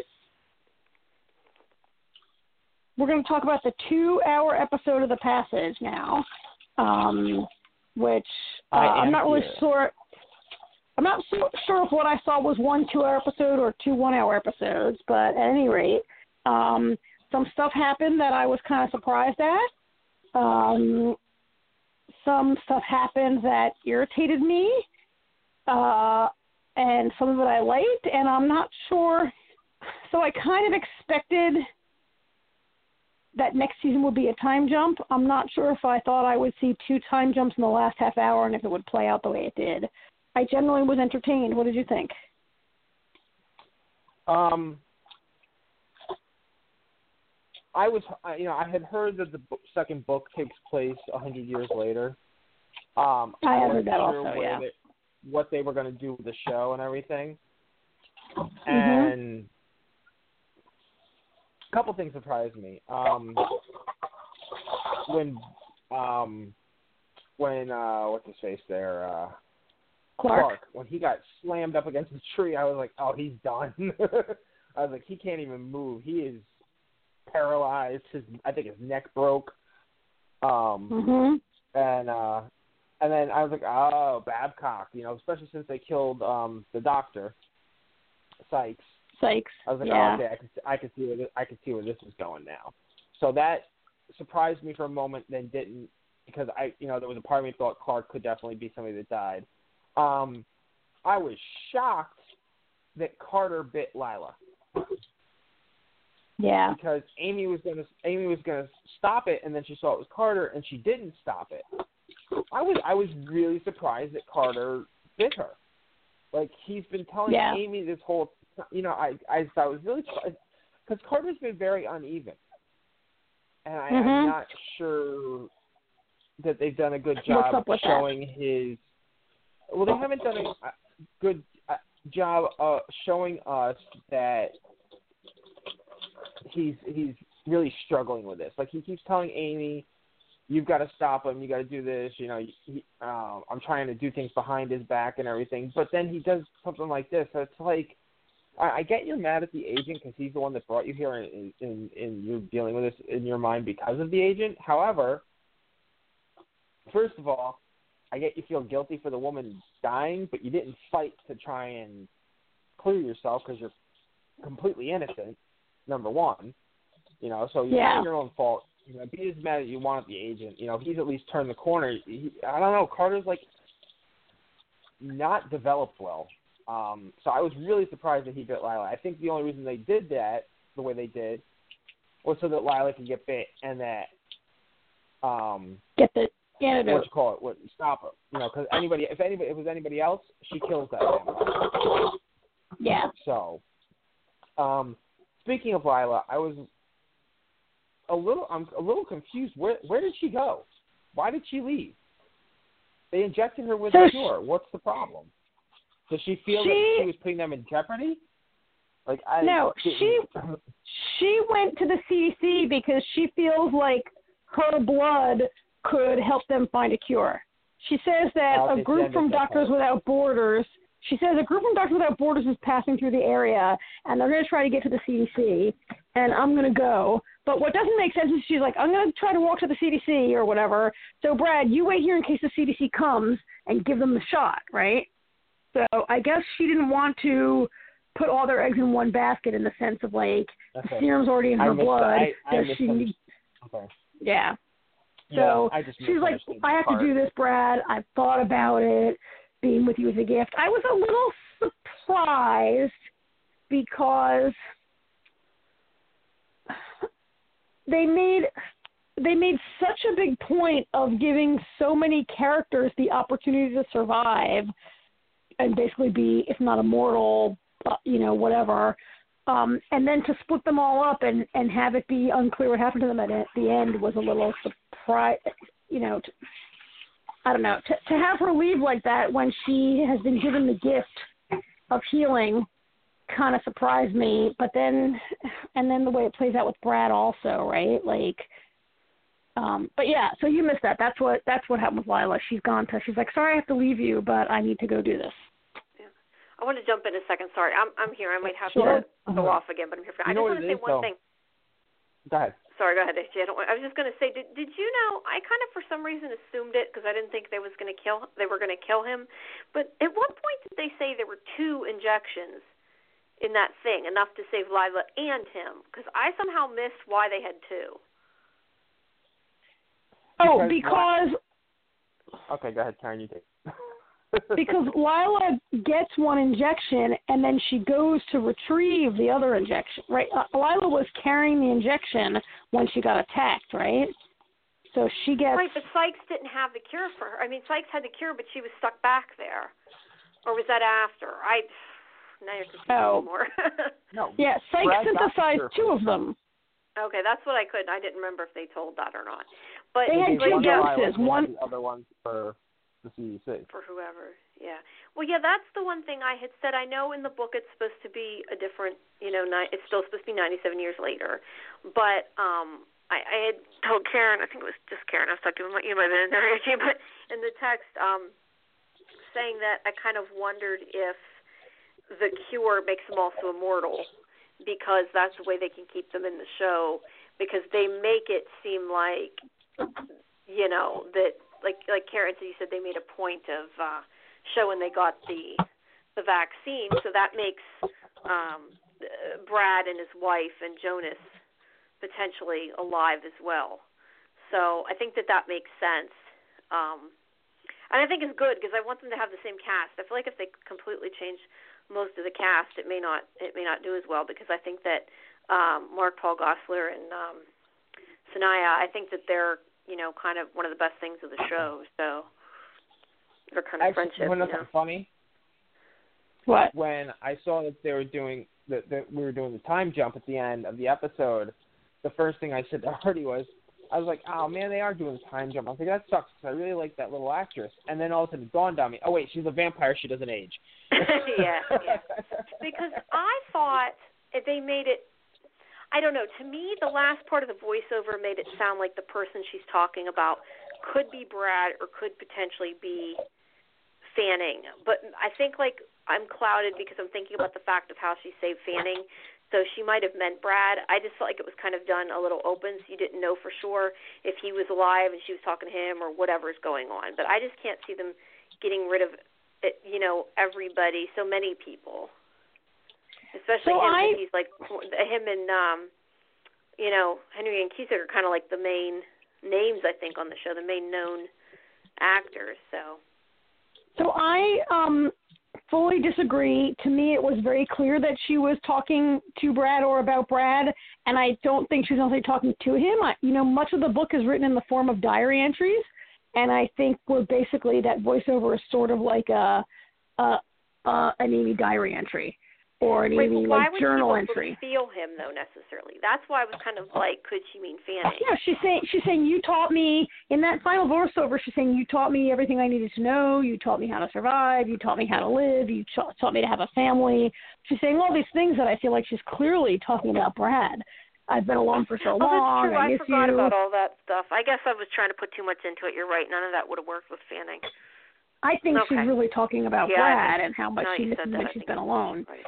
We're going to talk about the 2-hour episode of The Passage now, which I'm not really sure. I'm not sure if what I saw was 1 2-hour episode or 2 1-hour episodes, but at any rate, some stuff happened that I was kind of surprised at. Some stuff happened that irritated me, and some of it I liked, and I'm not sure. So I kind of expected that next season would be a time jump. I'm not sure if I thought I would see 2 time jumps in the last half hour and if it would play out the way it did. I generally was entertained. What did you think? I had heard that the second book takes place 100 years later. I heard that also, yeah. What they were going to do with the show and everything. And a couple things surprised me. When what's his face there? Clark, when he got slammed up against the tree, I was like, oh, he's done. I was like, he can't even move. He is paralyzed. I think his neck broke. And then I was like, oh, Babcock, especially since they killed the doctor, Sykes. I was like, oh, okay, I could see where this was going now. So that surprised me for a moment, then didn't, because there was a part of me that thought Clark could definitely be somebody that died. I was shocked that Carter bit Lila. Yeah. Because Amy was gonna stop it, and then she saw it was Carter, and she didn't stop it. I was really surprised that Carter bit her. Like, he's been telling Amy this whole, I thought it was really, because Carter's been very uneven, and I'm not sure that they've done a good job showing his. Well, they haven't done a good job showing us that he's really struggling with this. Like, he keeps telling Amy, you've got to stop him, you got to do this, I'm trying to do things behind his back and everything, but then he does something like this. So it's like, I get you're mad at the agent because he's the one that brought you here and you're dealing with this in your mind because of the agent. However, first of all, I get you feel guilty for the woman dying, but you didn't fight to try and clear yourself because you're completely innocent, number one. So it's not your own fault. Be as mad as you want at the agent. He's at least turned the corner. I don't know. Carter's, not developed well. So I was really surprised that he bit Lila. I think the only reason they did that the way they did was so that Lila could get bit and that get the antidote. What you call it? Stop her. Because if it was anybody else, she kills that man. Yeah. So, speaking of Lila, I'm a little confused. Where did she go? Why did she leave? They injected her with a cure. What's the problem? Does she feel that she was putting them in jeopardy? She went to the CDC because she feels like her blood could help them find a cure. She says that a group from Doctors Without Borders. She says a group from Doctors Without Borders is passing through the area, and they're going to try to get to the CDC, and I'm going to go. But what doesn't make sense is she's like, I'm going to try to walk to the CDC or whatever. So, Brad, you wait here in case the CDC comes and give them the shot, right? So I guess she didn't want to put all their eggs in one basket in the sense of, the serum's already in her blood. Yeah. So she's like, I have to do this, Brad. I've thought about it. Being with you is a gift. I was a little surprised because they made they made such a big point of giving so many characters the opportunity to survive and basically be, if not immortal, whatever. And then to split them all up and have it be unclear what happened to them at the end was a little surprise, I don't know. To have her leave like that when she has been given the gift of healing kind of surprised me. But then the way it plays out with Brad also, right? But yeah, so you missed that. That's what happened with Lila. She's like, sorry, I have to leave you, but I need to go do this. I want to jump in a second. Sorry, I'm here. I might have to go off again, but I'm here. I just want to say one thing. Go ahead. Sorry, go ahead, AJ. I was just going to say, did you know? I kind of, for some reason, assumed it because I didn't think they were going to kill him. But at what point did they say there were 2 injections in that thing, enough to save Lila and him? Because I somehow missed why they had 2. Because. Okay, go ahead, Karen. You take. Because Lila gets 1 injection, and then she goes to retrieve the other injection, right? Lila was carrying the injection when she got attacked, right? So she gets... Right, but Sykes didn't have the cure for her. I mean, Sykes had the cure, but she was stuck back there. Or was that after? Now you're confusing me more. No. Yeah, Sykes synthesized 2 of them. Okay, that's what I couldn't. I didn't remember if they told that or not. But they had 2 doses. One, the other one for the CDC. For whoever, yeah. Well, yeah, that's the one thing I had said. I know in the book it's supposed to be a different, it's still supposed to be 97 years later. But I had told Karen, I think it was just Karen, I was talking about you might have been in there, but in the text saying that I kind of wondered if the cure makes them also immortal because that's the way they can keep them in the show because they make it seem like, that like Karen said, you said they made a point of showing they got the vaccine, so that makes Brad and his wife and Jonas potentially alive as well. So I think that makes sense, and I think it's good because I want them to have the same cast. I feel like if they completely change most of the cast, it may not do as well because I think that Mark Paul Gosselaar and Sanaya, I think that they're kind of one of the best things of the show. So their kind of friendship. When that's funny. What? When I saw that they were doing that we were doing the time jump at the end of the episode, the first thing I said to Artie was, I was like, oh man, they are doing the time jump. I was like, that sucks because I really like that little actress. And then all of a sudden it dawned on me, oh wait, she's a vampire. She doesn't age. yeah. Because I thought if they made it. I don't know. To me, the last part of the voiceover made it sound like the person she's talking about could be Brad or could potentially be Fanning. But I think I'm clouded because I'm thinking about the fact of how she saved Fanning. So she might have meant Brad. I just felt like it was kind of done a little open, so you didn't know for sure if he was alive and she was talking to him or whatever's going on. But I just can't see them getting rid of, everybody, so many people. Especially him, he's like him and Henry and Cusick are kind of like the main names I think on the show, the main known actors. So I fully disagree. To me, it was very clear that she was talking to Brad or about Brad, and I don't think she was only talking to him. Much of the book is written in the form of diary entries, and I think we're basically that voiceover is sort of like an Amy diary entry. Or an Amy journal entry. Why would people feel him though necessarily? That's why I was kind of like, could she mean Fanning? Yeah, she's saying you taught me in that final voiceover. She's saying you taught me everything I needed to know. You taught me how to survive. You taught me how to live. You taught me to have a family. She's saying all these things that I feel like she's clearly talking about Brad. I've been alone for so long. That's true. I forgot you. about all that stuff. I guess I was trying to put too much into it. You're right. None of that would have worked with Fanning. I think she's really talking about Brad and how much she misses when she's been alone. Right.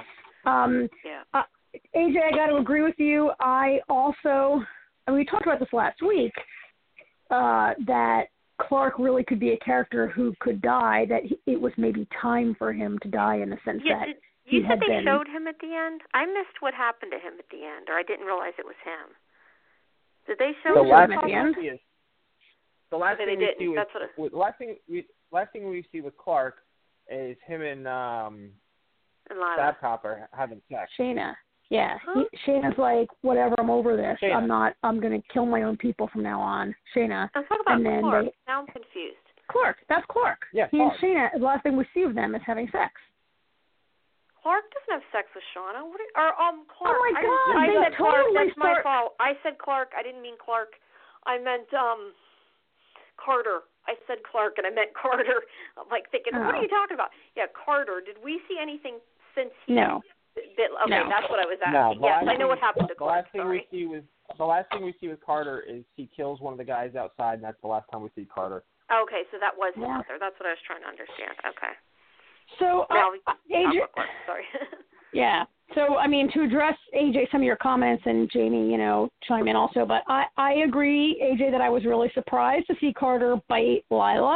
AJ, I got to agree with you. I also, we talked about this last week, that Clark really could be a character who could die, that it was maybe time for him to die in the sense that you said they showed him at the end? I missed what happened to him at the end, or I didn't realize it was him. Did they show him at the end? The last thing we see last thing we see with Clark is him and Babcock are having sex. Shayna. Yeah, Huh? Shayna's like, whatever, I'm over this. Shayna. I'm going to kill my own people from now on. Shayna. I'm talking about And then Clark. Now I'm confused. Clark, that's Clark. Yeah, He Clark. and Shayna, the last thing we see of them is having sex. Clark doesn't have sex with Shauna. Clark. Oh my God, I they said Clark. totally That's my fault. I said Clark. I didn't mean Clark. I meant Carter. I said Clark and I meant Carter. I'm like thinking, what are you talking about? Yeah, Carter. Did we see anything since he? No. Okay, No. that's what I was asking. No, Yes, I know what happened to the Clark. last thing we see with Carter is he kills one of the guys outside, and that's the last time we see Carter. Okay, so that was his mother. That's what I was trying to understand. Okay. So, AJ, sorry. yeah. So, I mean, to address, AJ, some of your comments, and Jamie, chime in also, but I agree, AJ, that I was really surprised to see Carter bite Lila,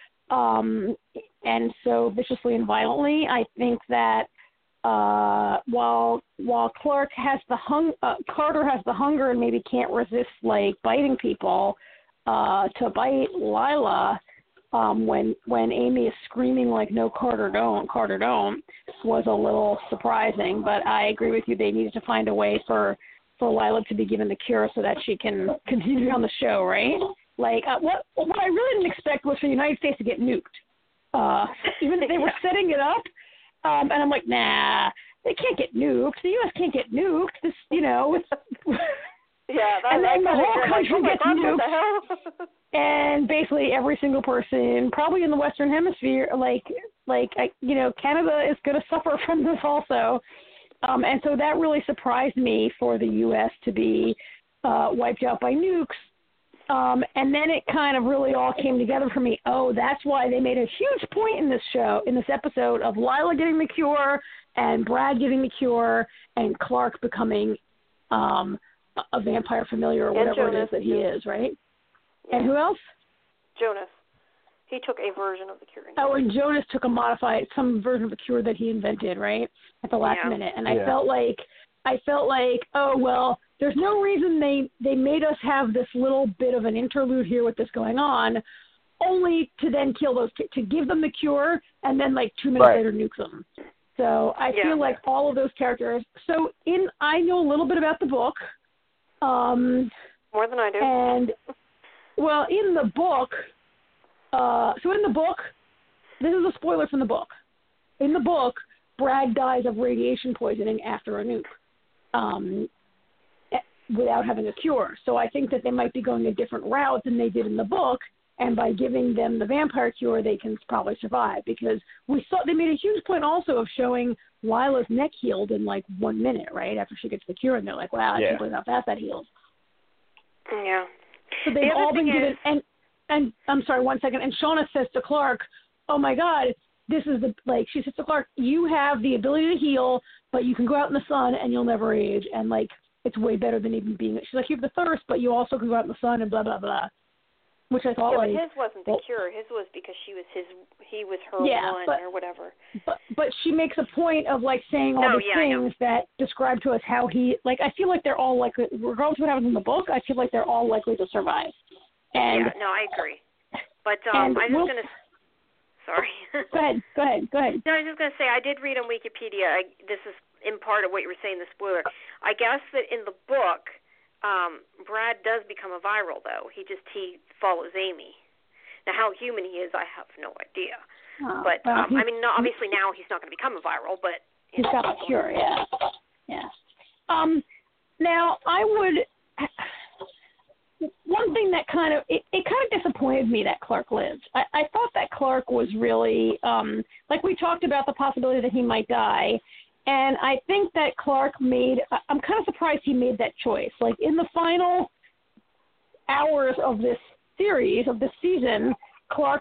and so viciously and violently. I think that while Clark has Carter has the hunger and maybe can't resist, like, biting people, to bite Lila, when Amy is screaming like, no, Carter don't, was a little surprising. But I agree with you. They needed to find a way for Lila to be given the cure so that she can continue to be on the show, right? Like, what I really didn't expect was for the United States to get nuked. Even if they were setting it up, and I'm like, nah, they can't get nuked. The U.S. can't get nuked. This, it's... Yeah, and then the whole country gets nuked. What the hell? And basically every single person, probably in the Western Hemisphere, Canada is going to suffer from this also. And so that really surprised me for the U.S. to be wiped out by nukes. And then it kind of really all came together for me. Oh, that's why they made a huge point in this episode of Lila getting the cure and Brad getting the cure and Clark becoming a vampire familiar or whatever it is that he is, right? Yeah. And who else? Jonas. He took a version of the cure. Oh, and Jonas took some version of the cure that he invented, right, at the last minute. And I felt like, oh, well, there's no reason they made us have this little bit of an interlude here with this going on, only to then kill to give them the cure and then like 2 minutes later nuke them. So I feel like all of those characters. So I know a little bit about the book. More than I do. And, well, in the book, this is a spoiler from the book. In the book, Brad dies of radiation poisoning after a nuke, without having a cure. So I think that they might be going a different route than they did in the book, and by giving them the vampire cure, they can probably survive. Because they made a huge point also of showing Lila's neck healed in like 1 minute, right, after she gets the cure, and they're like, wow, I can't believe how fast that heals. Yeah. So they've all been given, and I'm sorry, 1 second, and Shauna says to Clark, oh my God, she says to Clark, you have the ability to heal, but you can go out in the sun and you'll never age, and like, it's way better than even being, she's like, you have the thirst, but you also can go out in the sun and blah, blah, blah. Which I thought, but his wasn't the cure. His was because he was her one or whatever. But she makes a point of like saying all these things that describe to us how he, like, I feel like they're all likely, regardless of what happens in the book, I feel like they're all likely to survive. And I agree. But I'm just going to, sorry. Go ahead. No, I was just going to say, I did read on Wikipedia, this is in part of what you were saying, the spoiler. I guess that in the book, Brad does become a viral, though. He follows Amy. Now, how human he is, I have no idea. But, obviously now he's not going to become a viral, but... He's got a cure, yeah. Now, I would... One thing that kind of... It kind of disappointed me that Clark lived. I thought that Clark was really... like we talked about the possibility that he might die... And I think that Clark I'm kind of surprised he made that choice. Like, in the final hours of this series, of this season, Clark,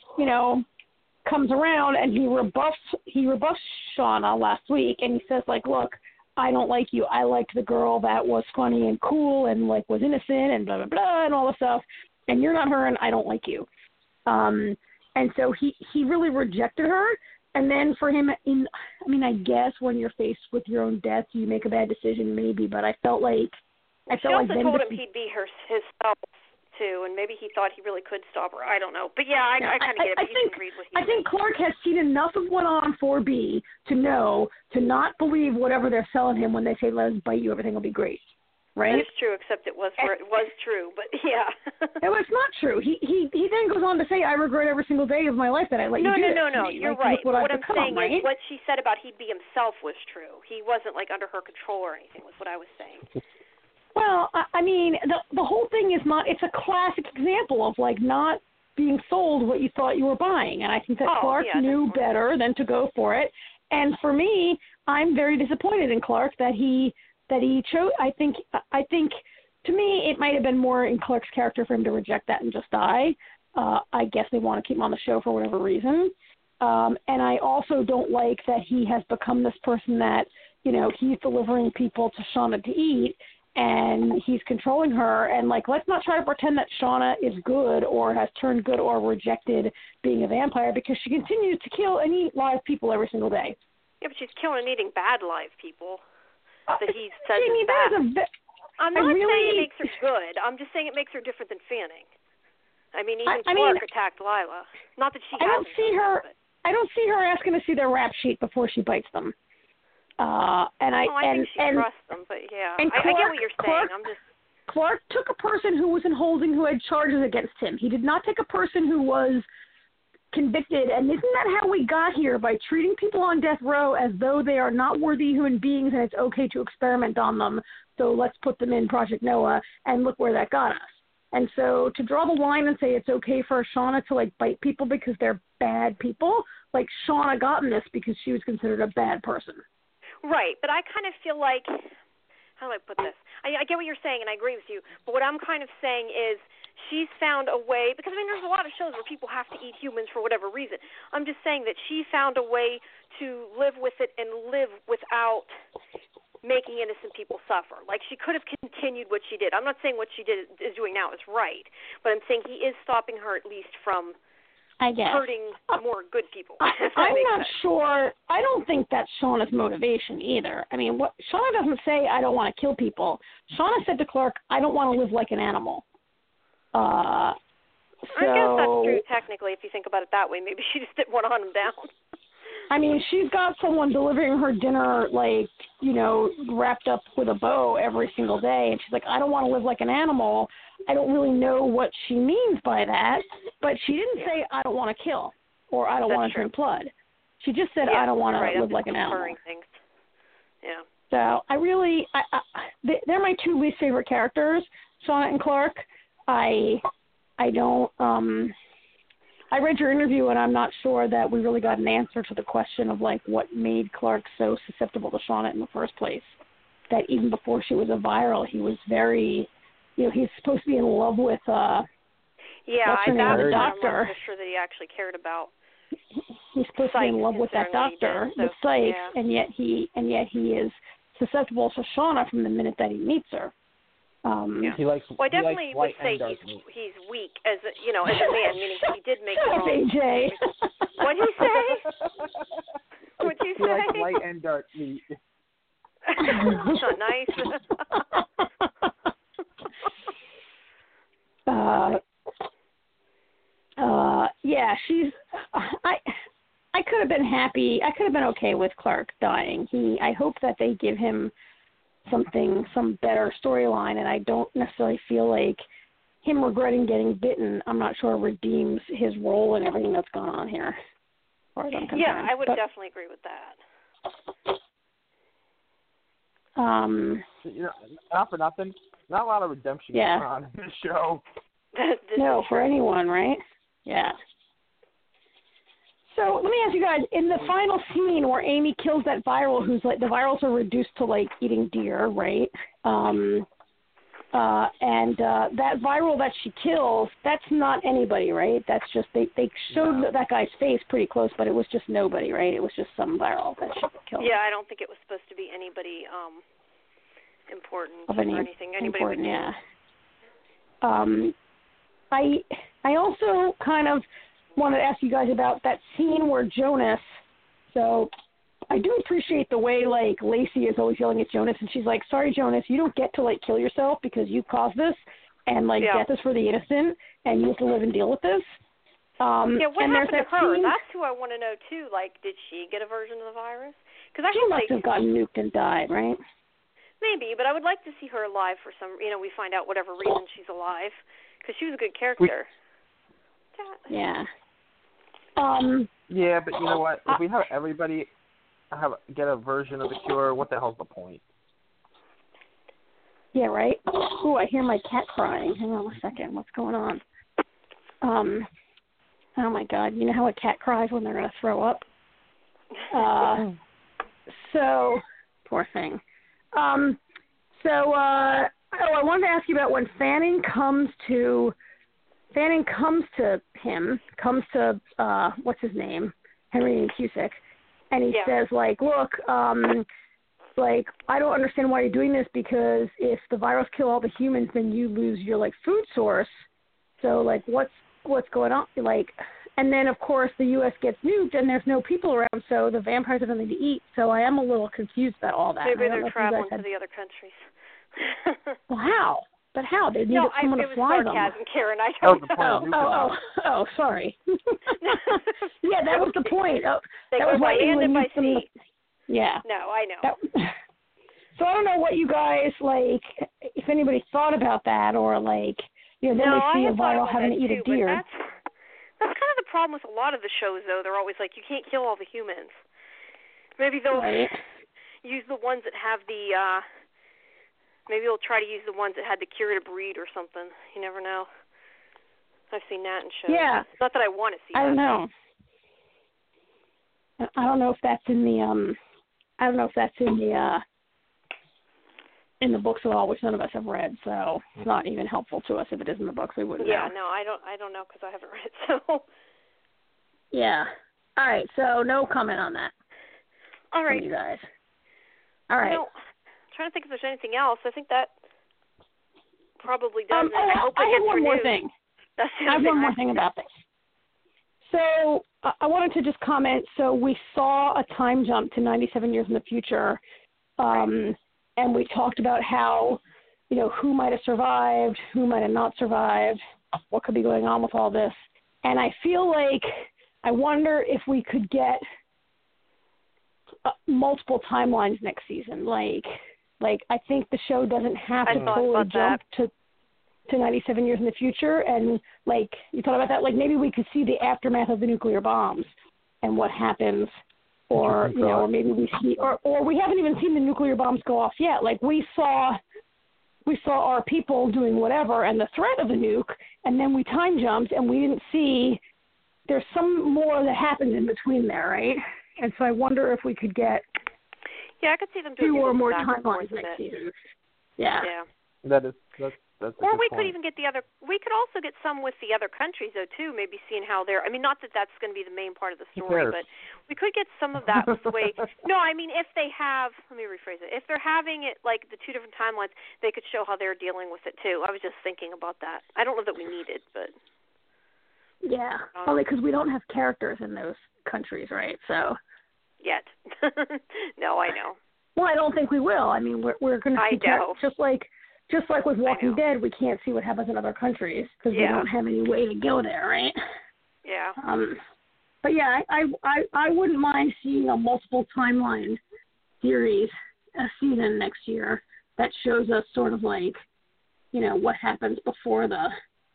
comes around and he rebuffs Shauna last week, and he says, like, look, I don't like you. I liked the girl that was funny and cool and, like, was innocent and blah, blah, blah, and all this stuff, and you're not her, and I don't like you. And so he really rejected her. And then for him, I guess when you're faced with your own death, you make a bad decision, maybe. But I felt like she also told him he'd be himself too, and maybe he thought he really could stop her. I don't know, but yeah, I kind of get it. But you can read what he I think Clark has seen enough of what on 4B to know to not believe whatever they're selling him when they say let us bite you, everything will be great. Right? It's true, except it was true, but yeah. It was not true. He then goes on to say, I regret every single day of my life that I let you do this. No, you're right. What I'm saying is what she said about he'd be himself was true. He wasn't like under her control or anything, was what I was saying. Well, I mean, the whole thing is not, it's a classic example of like not being sold what you thought you were buying. And I think that Clark knew better than to go for it. And for me, I'm very disappointed in Clark that he chose. I think to me it might have been more in Clark's character for him to reject that and just die. I guess they want to keep him on the show for whatever reason. And I also don't like that he has become this person that, you know, he's delivering people to Shauna to eat and he's controlling her. And like, let's not try to pretend that Shauna is good or has turned good or rejected being a vampire, because she continues to kill and eat live people every single day. Yeah, but she's killing and eating bad live people. That he says Jamie, is bad. I'm not saying it makes her good. I'm just saying it makes her different than Fanning. I mean, even Clark attacked Lila. Not that she hasn't. I don't see her asking to see their rap sheet before she bites them. I think she trusts them, but yeah. I get what you're saying. Clark took a person who was in holding who had charges against him. He did not take a person who was convicted, and isn't that how we got here, by treating people on death row as though they are not worthy human beings and it's okay to experiment on them, so let's put them in Project Noah, and look where that got us. And so to draw the line and say it's okay for Shauna to like bite people because they're bad people, like Shauna got in this because she was considered a bad person. Right, but I kind of feel like, how do I put this? I get what you're saying and I agree with you, but what I'm kind of saying is she's found a way, because I mean there's a lot of shows where people have to eat humans for whatever reason. I'm just saying that she found a way to live with it and live without making innocent people suffer. Like she could have continued what she did. I'm not saying what she is doing now is right, but I'm saying he is stopping her at least from hurting more good people. I'm not sure. I don't think that's Shauna's motivation either. I mean, what Shauna doesn't say, I don't want to kill people. Shauna said to Clark, I don't want to live like an animal. I guess that's true technically if you think about it that way. Maybe she just didn't want to hunt him down. I mean, she's got someone delivering her dinner, like, you know, wrapped up with a bow every single day. And she's like, I don't want to live like an animal. I don't really know what she means by that. But she didn't say, I don't want to kill or I don't want to drink blood. She just said, I don't want to live like an animal. Things. Yeah. So I really, they're my two least favorite characters, Shauna and Clark. I read your interview, and I'm not sure that we really got an answer to the question of, like, what made Clark so susceptible to Shauna in the first place. That even before she was a viral, he was very, you know, he's supposed to be in love with, the doctor. I'm not sure that he actually cared about. He's supposed to be in love with that doctor, with Sykes, and yet he is susceptible to Shauna from the minute that he meets her. He likes. Well, I definitely would say he's weak as a man, meaning he did make wrong. AJ. What'd you say? What'd you say? He likes light and dark meat. Not nice. Yeah, she's. I could have been happy. I could have been okay with Clark dying. I hope that they give him some better storyline, and I don't necessarily feel like him regretting getting bitten, I'm not sure redeems his role and everything that's gone on here. As far as I'm concerned. Yeah, I would definitely agree with that. You know, not for nothing, not a lot of redemption going on in this show. No, for anyone, right? Yeah. So let me ask you guys, in the final scene where Amy kills that viral, who's like, the virals are reduced to like eating deer, right? And that viral that she kills, that's not anybody, right? That's just, they showed that guy's face pretty close, but it was just nobody, right? It was just some viral that she killed. Yeah, I don't think it was supposed to be anybody important or anything. Anybody important, yeah. I also kind of wanted to ask you guys about that scene where Jonas, so I do appreciate the way, like, Lacey is always yelling at Jonas, and she's like, sorry, Jonas, you don't get to, like, kill yourself because you caused this. and like death is for the innocent, and you have to live and deal with this. What and happened to her? Scene, that's who I want to know too. Like, did she get a version of the virus? Because she must have gotten nuked and died, right? Maybe, but I would like to see her alive for some. We find out whatever reason she's alive, because she was a good character. Yeah. Yeah, but you know what? If we have everybody get a version of the cure, what the hell's the point? Yeah, right. Oh, I hear my cat crying. Hang on a second. What's going on? Oh my God! You know how a cat cries when they're gonna throw up? So poor thing. I wanted to ask you about when Fanning comes to what's his name, Henry Cusick, and he says like, look, like I don't understand why you're doing this, because if the virus kill all the humans, then you lose your like food source. So like what's going on? Like, and then of course the U.S. gets nuked and there's no people around, so the vampires have nothing to eat. So I am a little confused about all that. Maybe they're traveling to the other countries. Well, how? But how? They needed someone to fly them. No, it was sarcasm, Karen. I don't know. Oh, sorry. Yeah, that was the point. They that go was by land and by sea. Yeah. No, I know. So I don't know what you guys, like, if anybody thought about that, or, like, then they see a viral having to eat a deer. That's kind of the problem with a lot of the shows, though. They're always like, you can't kill all the humans. Maybe they'll use the ones that have the... Maybe they'll try to use the ones that had the cure to breed or something. You never know. I've seen that in shows. Yeah. Not that I want to see that. I don't know. I don't know if that's in the in the books at all, which none of us have read. So it's not even helpful to us if it is in the books. We wouldn't know. Yeah, no, I don't know because I haven't read it. So. Yeah. All right. So no comment on that. All right. From you guys. All right. Trying to think if there's anything else. I think that probably does. I hope I have one more thing. I have one more thing about this. So I wanted to just comment. So we saw a time jump to 97 years in the future, and we talked about how, who might have survived, who might have not survived, what could be going on with all this. And I feel like I wonder if we could get multiple timelines next season. Like I think the show doesn't have to totally jump to 97 years in the future. And like you thought about that, like maybe we could see the aftermath of the nuclear bombs and what happens, or or maybe we see, or we haven't even seen the nuclear bombs go off yet. Like we saw our people doing whatever and the threat of the nuke, and then we time jumped and we didn't see. There's some more that happens in between there, right? And so I wonder if we could get. Yeah, I could see them doing 2 or more timelines next season. Yeah. That's or we point. could even get the other. We could also get some with the other countries though too. Maybe seeing how they're. I mean, not that that's going to be the main part of the story, but we could get some of that with the way. No, I mean, if they have. Let me rephrase it. If they're having it like the two different timelines, they could show how they're dealing with it too. I was just thinking about that. I don't know that we need it, but. Yeah, only because we don't have characters in those countries, right? So. Yet. No, I know. Well, I don't think we will. I mean, we're going to see just like with Walking Dead, we can't see what happens in other countries because we don't have any way to go there, right? Yeah. But yeah, I wouldn't mind seeing a multiple timeline series, a season next year that shows us sort of like, what happens before the,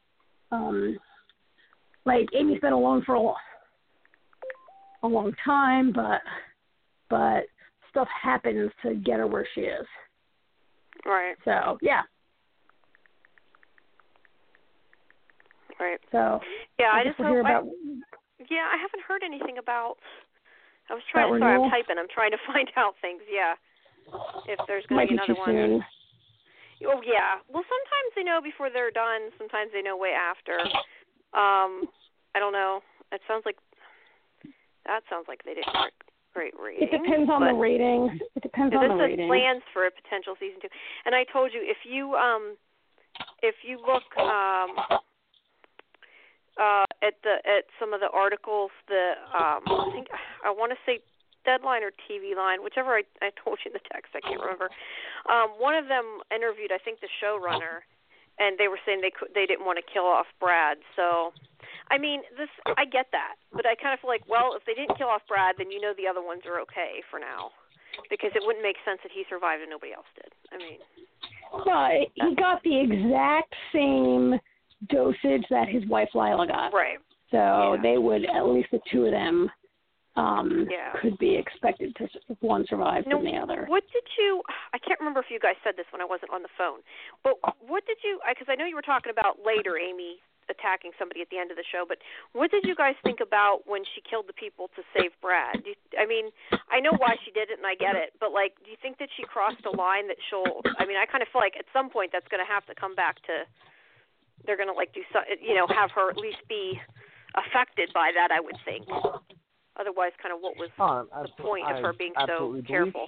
like Amy's been alone for a long time, but stuff happens to get her where she is. Right. So, yeah. Right. So, yeah, I just hope about. Yeah, I haven't heard anything about. I was trying. Sorry, I'm typing. I'm trying to find out things. Yeah. If there's going to be another one. Soon. Oh yeah. Well, sometimes they know before they're done. Sometimes they know way after. I don't know. That sounds like they didn't get great ratings. It depends on the ratings. It depends on the ratings. This is plans for a potential season 2. And I told you if you look at some of the articles that I think I want to say Deadline or TV Line, whichever I told you in the text, I can't remember. One of them interviewed I think the showrunner, and they were saying they didn't want to kill off Brad. So, I mean, I get that, but I kind of feel like, well, if they didn't kill off Brad, then the other ones are okay for now, because it wouldn't make sense that he survived and nobody else did. I mean, well, he got the exact same dosage that his wife Lila got. Right. So they would, at least the two of them, could be expected to, if one survives than the other. What did you, I can't remember if you guys said this when I wasn't on the phone, but what did you, because I know you were talking about later Amy attacking somebody at the end of the show, but what did you guys think about when she killed the people to save Brad? I mean, I know why she did it and I get it, but like, do you think that she crossed a line that I mean, I kind of feel like at some point that's going to have to come back to, they're going to like do some, have her at least be affected by that, I would think. Otherwise, kind of what was the point of her being so careful?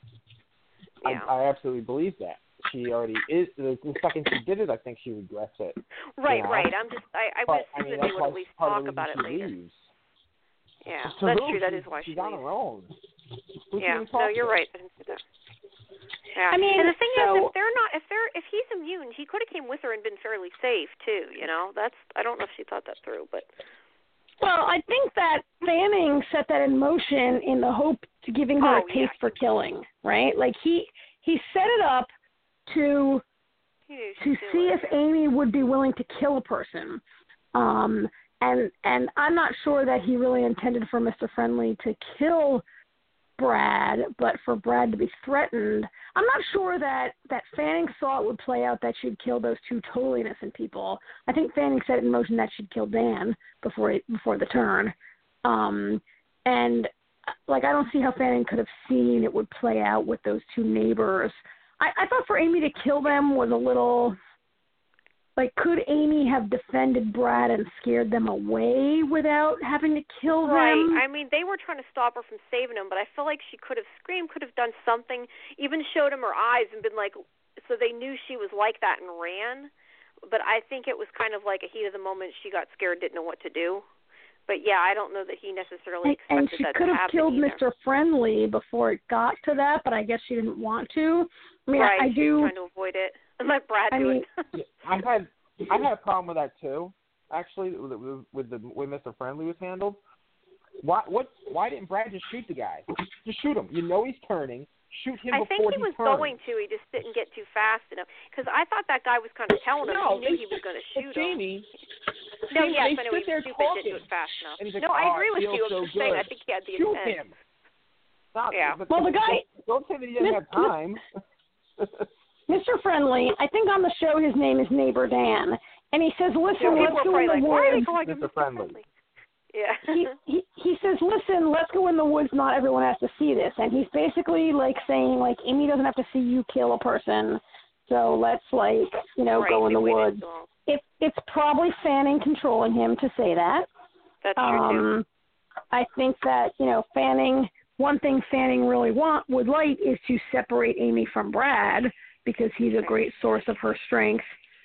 I absolutely believe that. She already is. The second she did it, I think she regrets it. Right, right. I would assume that they would at least talk about it later. Leaves. Yeah, that's true. That is why she's on her own. Yeah, no, you're right. I didn't see that. Yeah. I mean, and the thing is, if he's immune, he could have came with her and been fairly safe too. I don't know if she thought that through, but. Well, I think that Fanning set that in motion in the hope to giving her a taste for killing, right? Like he set it up to see if Amy would be willing to kill a person. And I'm not sure that he really intended for Mr. Friendly to kill Brad, but for Brad to be threatened. I'm not sure that Fanning saw it would play out that she'd kill those two totally innocent people. I think Fanning set it in motion that she'd kill Dan before the turn. And like, I don't see how Fanning could have seen it would play out with those two neighbors. I thought for Amy to kill them was a little, like, could Amy have defended Brad and scared them away without having to kill them? Right. I mean, they were trying to stop her from saving him, but I feel like she could have screamed, could have done something, even showed him her eyes and been like, so they knew she was like that and ran. But I think it was kind of like a heat of the moment. She got scared, didn't know what to do. But, yeah, I don't know that he necessarily expected that to happen. And she could have killed Mr. Friendly before it got to that, but I guess she didn't want to. I mean, right. I do. Trying to avoid it and let Brad do it. I've had a problem with that too. Actually, with the way Mr. Friendly was handled. Why didn't Brad just shoot the guy? Just shoot him. He's turning. Shoot him before he turns. I think he was going to. He just didn't get too fast enough. Because I thought that guy was kind of telling him he knew he was going to shoot him. No, yes, I know he was stupid. Didn't do it fast enough. Like, no, I agree with you. I'm just saying. I think he had the intent. Shoot him. Stop. Yeah. Well, the guy. Don't say that he doesn't have time. Mr. Friendly, I think on the show his name is Neighbor Dan, and he says, "Listen, let's go in the woods." Why are they calling him Mr. Friendly? Yeah. he says, "Listen, let's go in the woods. Not everyone has to see this." And he's basically like saying, like, Amy doesn't have to see you kill a person, so let's go in the woods. It's probably Fanning controlling him to say that. That's true too. I think that Fanning. One thing Fanning really would like is to separate Amy from Brad because he's a great source of her strength.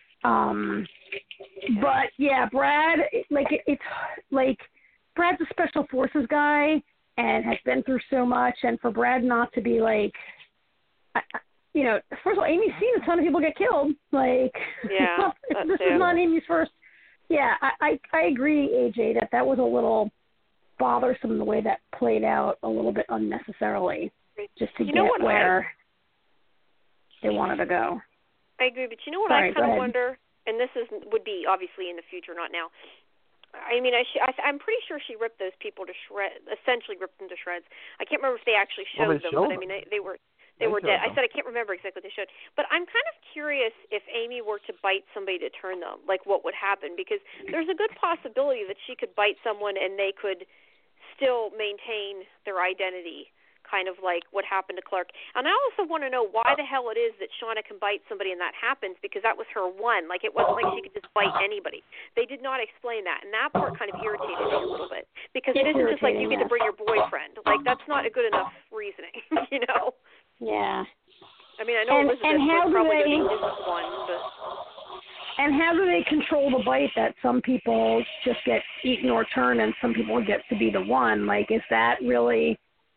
But yeah, Brad, it's like Brad's a special forces guy and has been through so much, and for Brad not to be like, first of all, Amy's seen a ton of people get killed. Like, this is not Amy's first. Yeah, I agree, AJ, that was a little bothersome the way that played out, a little bit unnecessarily, just to get where they wanted to go. I agree, but you know what I kind of wonder, and this would be obviously in the future, not now. I mean, I'm pretty sure she ripped those people to shreds, essentially ripped them to shreds. I can't remember if they actually showed them, but I mean, they were dead. I said I can't remember exactly what they showed. But I'm kind of curious if Amy were to bite somebody to turn them, like what would happen, because there's a good possibility that she could bite someone and they could still maintain their identity, kind of like what happened to Clark. And I also want to know why the hell it is that Shauna can bite somebody and that happens, because that was her one. Like, it wasn't like she could just bite anybody. They did not explain that, and that part kind of irritated me a little bit, because it isn't just like you get to bring your boyfriend. Like, that's not a good enough reasoning, Yeah. I mean, I know Elizabeth was probably going to be this one, but... And how do they control the bite that some people just get eaten or turned and some people get to be the one? Like, is that really, is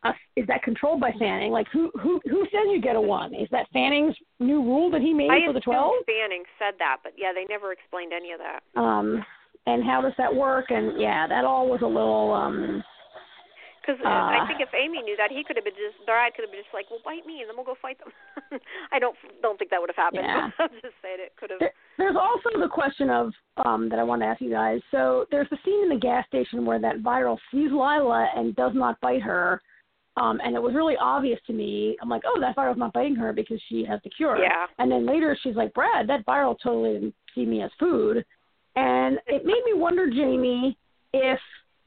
that controlled by Fanning? Like, who says you get a 1? Is that Fanning's new rule that he made for the 12? Fanning said that, but yeah, they never explained any of that. And how does that work? And yeah, that all was a little. Because I think if Amy knew that, Brad could have been just like, well, bite me, and then we'll go fight them. I don't think that would have happened. Yeah. But I'm just saying it could have. There's also the question of that I want to ask you guys. So there's the scene in the gas station where that viral sees Lila and does not bite her, and it was really obvious to me. I'm like, oh, that viral's not biting her because she has the cure. Yeah. And then later she's like, Brad, that viral totally didn't see me as food, and it made me wonder, Jamie, if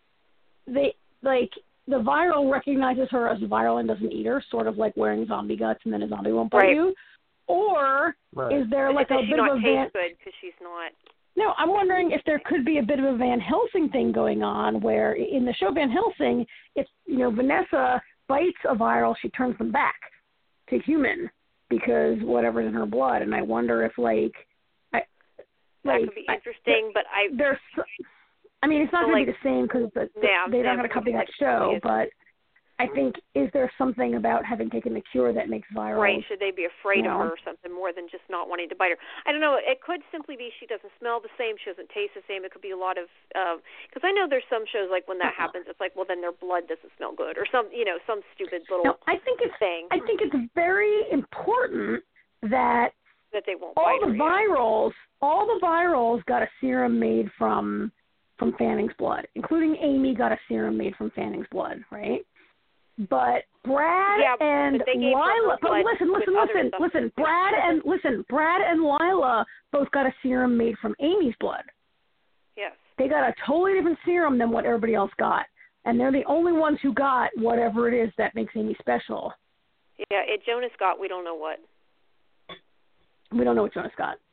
the viral recognizes her as viral and doesn't eat her, sort of like wearing zombie guts and then a zombie won't bite you? Or is there like a bit of a good because she's not. No, I'm wondering if there could be a bit of a Van Helsing thing going on where in the show Van Helsing, if Vanessa bites a viral, she turns them back to human because whatever's in her blood. And I wonder if that could be interesting, but it's not going to be the same because they're not going to copy that show, but I think, is there something about having taken the cure that makes viral? Right, should they be afraid of her or something more than just not wanting to bite her? I don't know. It could simply be she doesn't smell the same, she doesn't taste the same. It could be a lot of, because I know there's some shows like when that happens, it's like, well, then their blood doesn't smell good or some stupid little thing. I think it's very important that they won't bite her. All the virals got a serum made from Fanning's blood, including Amy got a serum made from Fanning's blood, right? But Brad and Lila, but listen, Brad and Lila both got a serum made from Amy's blood. Yes. They got a totally different serum than what everybody else got. And they're the only ones who got whatever it is that makes Amy special. Yeah, Jonas got, we don't know what. We don't know what Jonas got.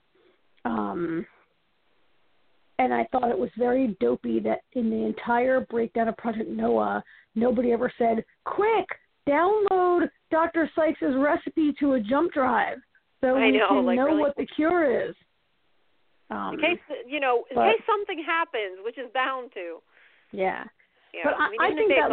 And I thought it was very dopey that in the entire breakdown of Project Noah, nobody ever said, quick, download Dr. Sykes' recipe to a jump drive so we can know what the cure is. In case something happens, which is bound to. Yeah. But I think that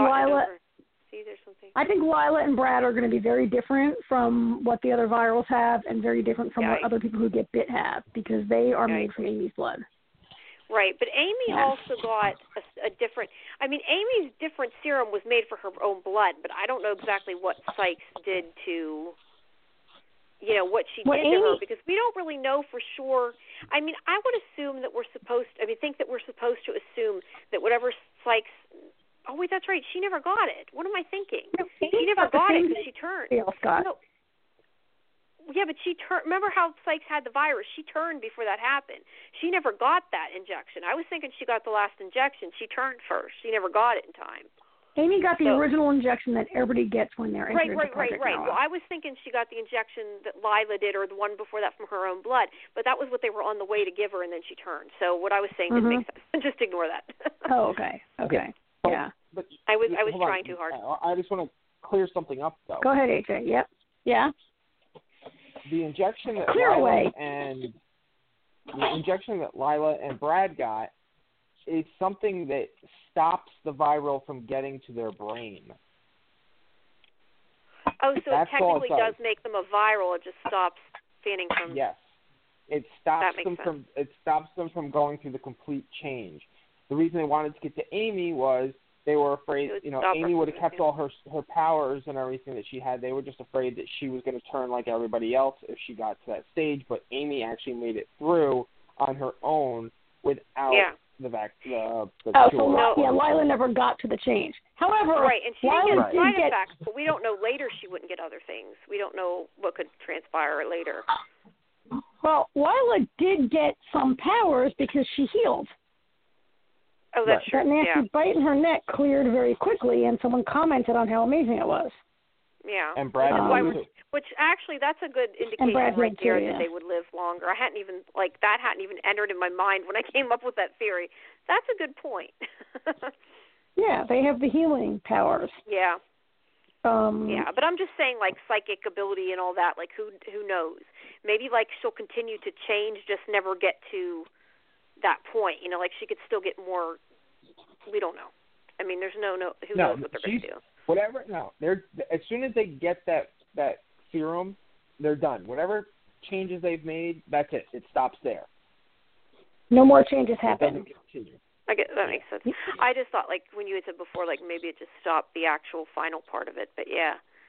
Lila and Brad are going to be very different from what the other virals have and very different from what other people who get bit have because they are made from Amy's blood. Right, but Amy also got a different. I mean, Amy's different serum was made for her own blood, but I don't know exactly what Sykes did to, what she did to her because we don't really know for sure. I mean, I would assume that think that we're supposed to assume that whatever Sykes. Oh wait, that's right. She never got it. What am I thinking? She never got it because she turned. No. Yeah, but she turned. Remember how Sykes had the virus? She turned before that happened. She never got that injection. I was thinking she got the last injection. She turned first. She never got it in time. Amy got the original injection that everybody gets when they're entered into Project Noah. Well, I was thinking she got the injection that Lila did or the one before that from her own blood, but that was what they were on the way to give her, and then she turned. So what I was saying didn't make sense. Just ignore that. Oh, okay. Yeah. But I was trying too hard. I just want to clear something up, though. Go ahead, AJ. Yep. Yeah. The injection that Lila and Brad got is something that stops the viral from getting to their brain. Oh, so it technically does make them a viral. It just stops Fanning from. Yes, it stops them from going through the complete change. The reason they wanted to get to Amy was they were afraid, Amy would have kept all her powers and everything that she had. They were just afraid that she was going to turn like everybody else if she got to that stage. But Amy actually made it through on her own without the cure. Lila never got to the change. However, and she didn't get side effects, but we don't know later she wouldn't get other things. We don't know what could transpire later. Well, Lila did get some powers because she healed. Oh, that's true. That nasty bite in her neck cleared very quickly, and someone commented on how amazing it was. Yeah. And Brad which actually, that's a good indication right there that they would live longer. I hadn't even, that hadn't even entered in my mind when I came up with that theory. That's a good point. Yeah, they have the healing powers. Yeah. But I'm just saying, psychic ability and all that, who knows? Maybe, she'll continue to change, just never get to that point, she could still get more. We don't know. I mean, there's who knows what they're going to do. Whatever. No, they're as soon as they get that serum, they're done. Whatever changes they've made, that's it. It stops there. No more changes happen. I get that makes sense. I just thought, like when you had said before, like maybe it just stopped the actual final part of it. But yeah.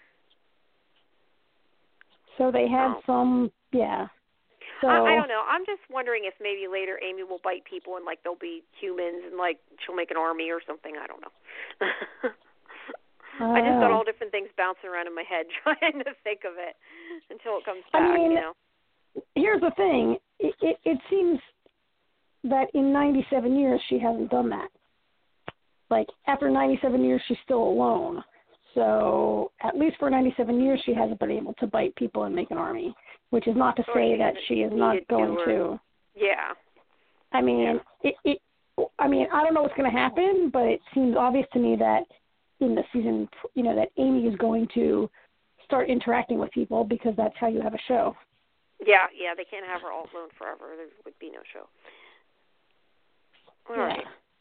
So they had some, yeah. So I don't know. I'm just wondering if maybe later Amy will bite people and like they'll be humans and like she'll make an army or something. I don't know. I just got all different things bouncing around in my head trying to think of it until it comes back. I mean, you know. Here's the thing. It seems that in 97 years she hasn't done that. Like after 97 years she's still alone. So at least for 97 years she hasn't been able to bite people and make an army, which is not to say that she is not going to. Yeah. I mean, I don't know what's going to happen, but it seems obvious to me that in the season, you know, that Amy is going to start interacting with people because that's how you have a show. Yeah, they can't have her all alone forever. There would be no show. All right.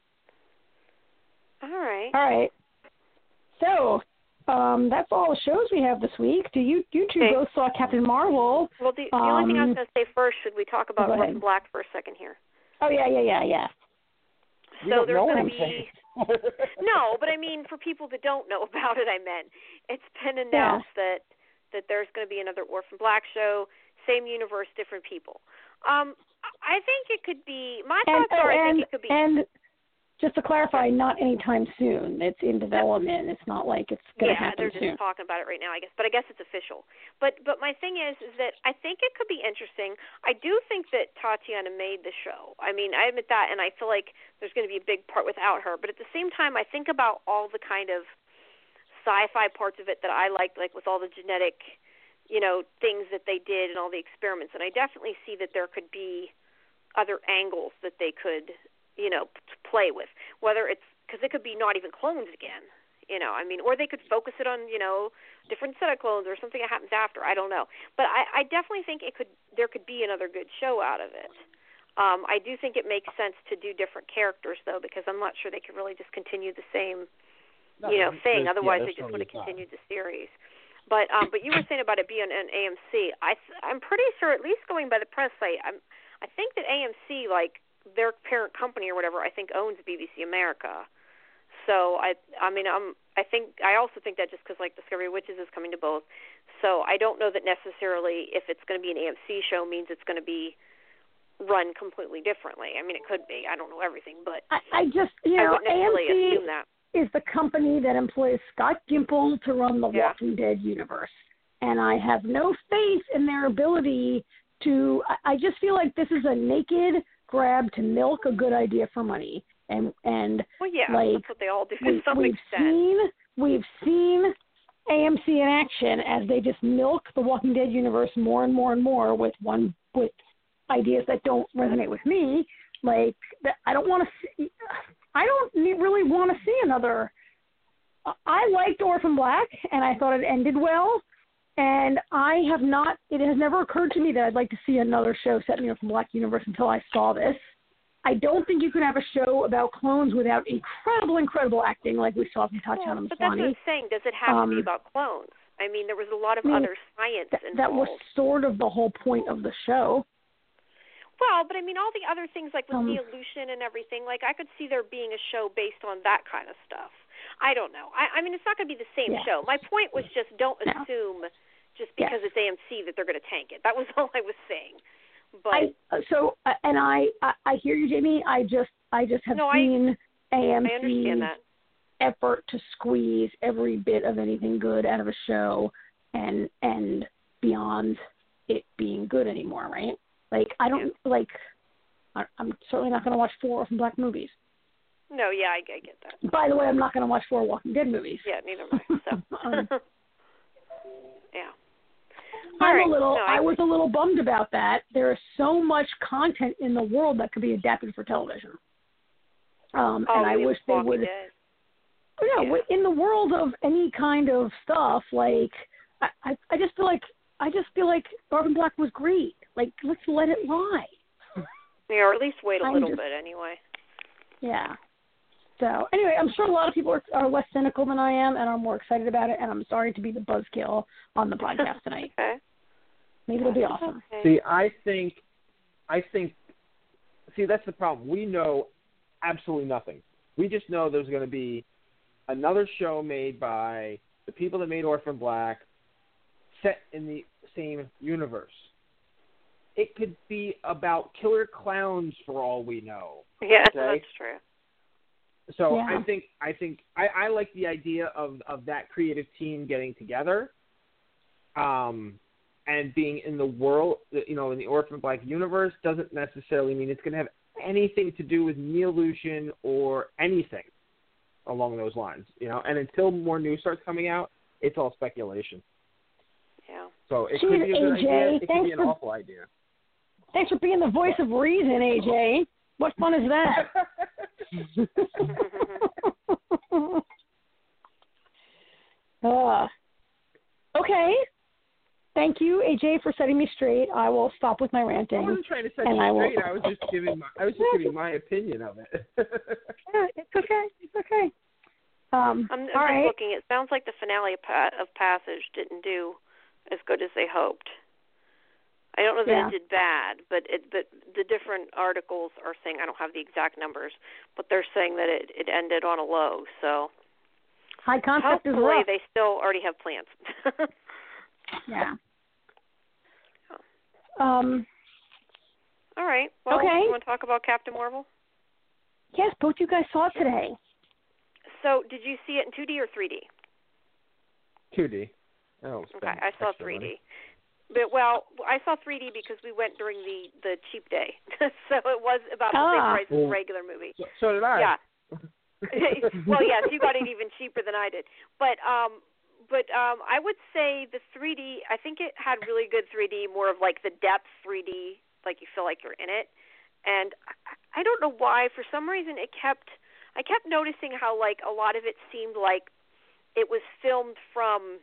So, that's all the shows we have this week. You two both saw Captain Marvel. Well, the only thing I was going to say first, should we talk about Orphan Black for a second here? Oh, yeah. So there's going to be... No, but I mean, for people that don't know about it, I meant it's been announced that there's going to be another Orphan Black show, same universe, different people. I think it could be. My thoughts are, I think it could be. And just to clarify, not anytime soon. It's in development. It's not like it's going to happen soon. Yeah, they're just talking about it right now, I guess. But I guess it's official. But my thing is that I think it could be interesting. I do think that Tatiana made the show. I mean, I admit that, and I feel like there's going to be a big part without her. But at the same time, I think about all the kind of sci-fi parts of it that I liked, like with all the genetic, you know, things that they did and all the experiments. And I definitely see that there could be other angles that they could, you know, play with, whether it's because it could be not even clones again, you know, I mean, or they could focus it on, you know, different set of clones or something that happens after. I don't know, but I definitely think there could be another good show out of it. I do think it makes sense to do different characters though, because I'm not sure they could really just continue the same, thing. Otherwise, they just would have continued the series. But you were saying about it being an AMC. I'm pretty sure, at least going by the press site, I think that AMC, like their parent company or whatever, I think owns BBC America. So I also think that just because like Discovery Witches is coming to both, so I don't know that necessarily if it's going to be an AMC show means it's going to be run completely differently. I mean, it could be. I don't know everything, but I just I wouldn't necessarily assume that. Is the company that employs Scott Gimple to run the Walking Dead universe, and I have no faith in their ability to. I just feel like this is a naked grab to milk a good idea for money, and well, yeah, like that's what they all do to some extent. We've seen AMC in action as they just milk the Walking Dead universe more and more and more with ideas that don't resonate with me. Like I don't really want to see another. I liked Orphan Black, and I thought it ended well. And it has never occurred to me that I'd like to see another show set in the Orphan Black universe until I saw this. I don't think you could have a show about clones without incredible acting like we saw from Tatiana Maslany. But that's what I'm saying. Does it have to be about clones? I mean, there was a lot of other science involved. That was sort of the whole point of the show. Well, but I mean, all the other things like with the illusion and everything, like I could see there being a show based on that kind of stuff. I don't know. I mean, it's not going to be the same show. My point was just don't assume just because it's AMC that they're going to tank it. That was all I was saying. But I hear you, Jamie. I just have seen AMC's effort to squeeze every bit of anything good out of a show, and beyond it being good anymore, right? Like I don't I'm certainly not going to watch 4 Orphan Black movies. No, yeah, I get that. By the way, I'm not going to watch 4 Walking Dead movies. Yeah, neither am I. So. Yeah. I was a little bummed about that. There is so much content in the world that could be adapted for television. And I wish they would. In the world of any kind of stuff, like I just feel like Orphan Black was great. Like, let's let it lie. Yeah, or at least wait a little bit anyway. Yeah. So anyway, I'm sure a lot of people are less cynical than I am and are more excited about it. And I'm sorry to be the buzzkill on the podcast tonight. Okay. Maybe it'll be awesome. Okay. See, I think, that's the problem. We know absolutely nothing. We just know there's going to be another show made by the people that made Orphan Black, set in the same universe. It could be about killer clowns for all we know. Yeah, okay? that's true. So Yeah. I like the idea of that creative team getting together, and being in the world, in the Orphan Black universe doesn't necessarily mean it's going to have anything to do with Neolution or anything along those lines, And until more news starts coming out, it's all speculation. Yeah. So it could be a good AJ, idea. It could be an awful idea. Thanks for being the voice of reason, AJ. What fun is that? Okay. Thank you, AJ, for setting me straight. I will stop with my ranting. I wasn't trying to set you straight. I was just giving my opinion of it. Yeah, it's okay. It's okay. I'm all just right. looking. It sounds like the finale of Passage didn't do as good as they hoped. I don't know that it did bad, but the different articles are saying, I don't have the exact numbers, but they're saying that it ended on a low. So High concept is hopefully rough. they still already have plans. Yeah. All right. Well, okay. You want to talk about Captain Marvel? Yes, both you guys saw it today. So, did you see it in 2D or 3D? 2D. Okay, I saw 3D. But I saw 3D because we went during the cheap day, so it was about the same price as a regular movie. So did I. Yeah. Well, yes, you got it even cheaper than I did. But I would say the 3D. I think it had really good 3D, more of like the depth 3D, like you feel like you're in it. And I don't know why. For some reason, I kept noticing how like a lot of it seemed like it was filmed from.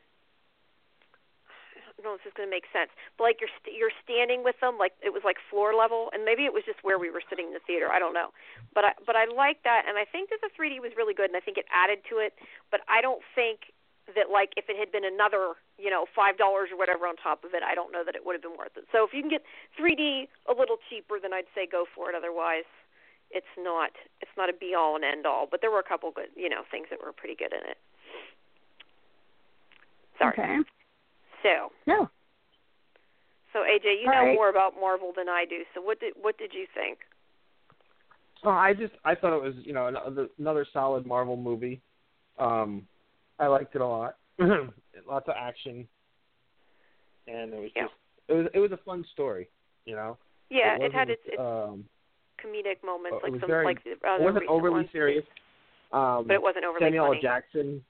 I don't know if this is going to make sense, but like you're standing with them, like it was like floor level, and maybe it was just where we were sitting in the theater. I don't know, but I like that, and I think that the 3D was really good, and I think it added to it. But I don't think that like if it had been another $5 or whatever on top of it, I don't know that it would have been worth it. So if you can get 3D a little cheaper, then I'd say go for it. Otherwise, it's not a be all and end all. But there were a couple good things that were pretty good in it. Sorry. Okay. So AJ, you know more about Marvel than I do. So what did you think? Oh, I thought it was another solid Marvel movie. I liked it a lot. Lots of action, and it was a fun story. Yeah, it had its comedic moments, it wasn't overly serious. But it wasn't overly Samuel funny. L. Jackson,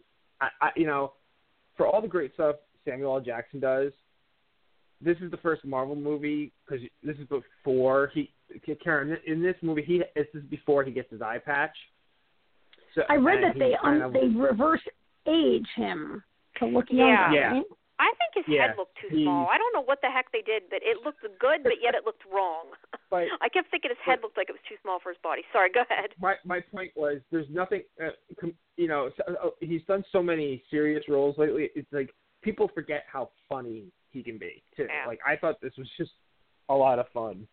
for all the great stuff Samuel L. Jackson does, this is the first Marvel movie because this is before Karen, in this movie, this is before he gets his eye patch. So I read that they reverse age him to look younger. Yeah. Right? I think his head looked too small. I don't know what the heck they did, but it looked good, but yet it looked wrong. I kept thinking his head looked like it was too small for his body. Sorry, go ahead. My point was, there's nothing. He's done so many serious roles lately. It's like people forget how funny he can be too. Yeah. Like I thought this was just a lot of fun.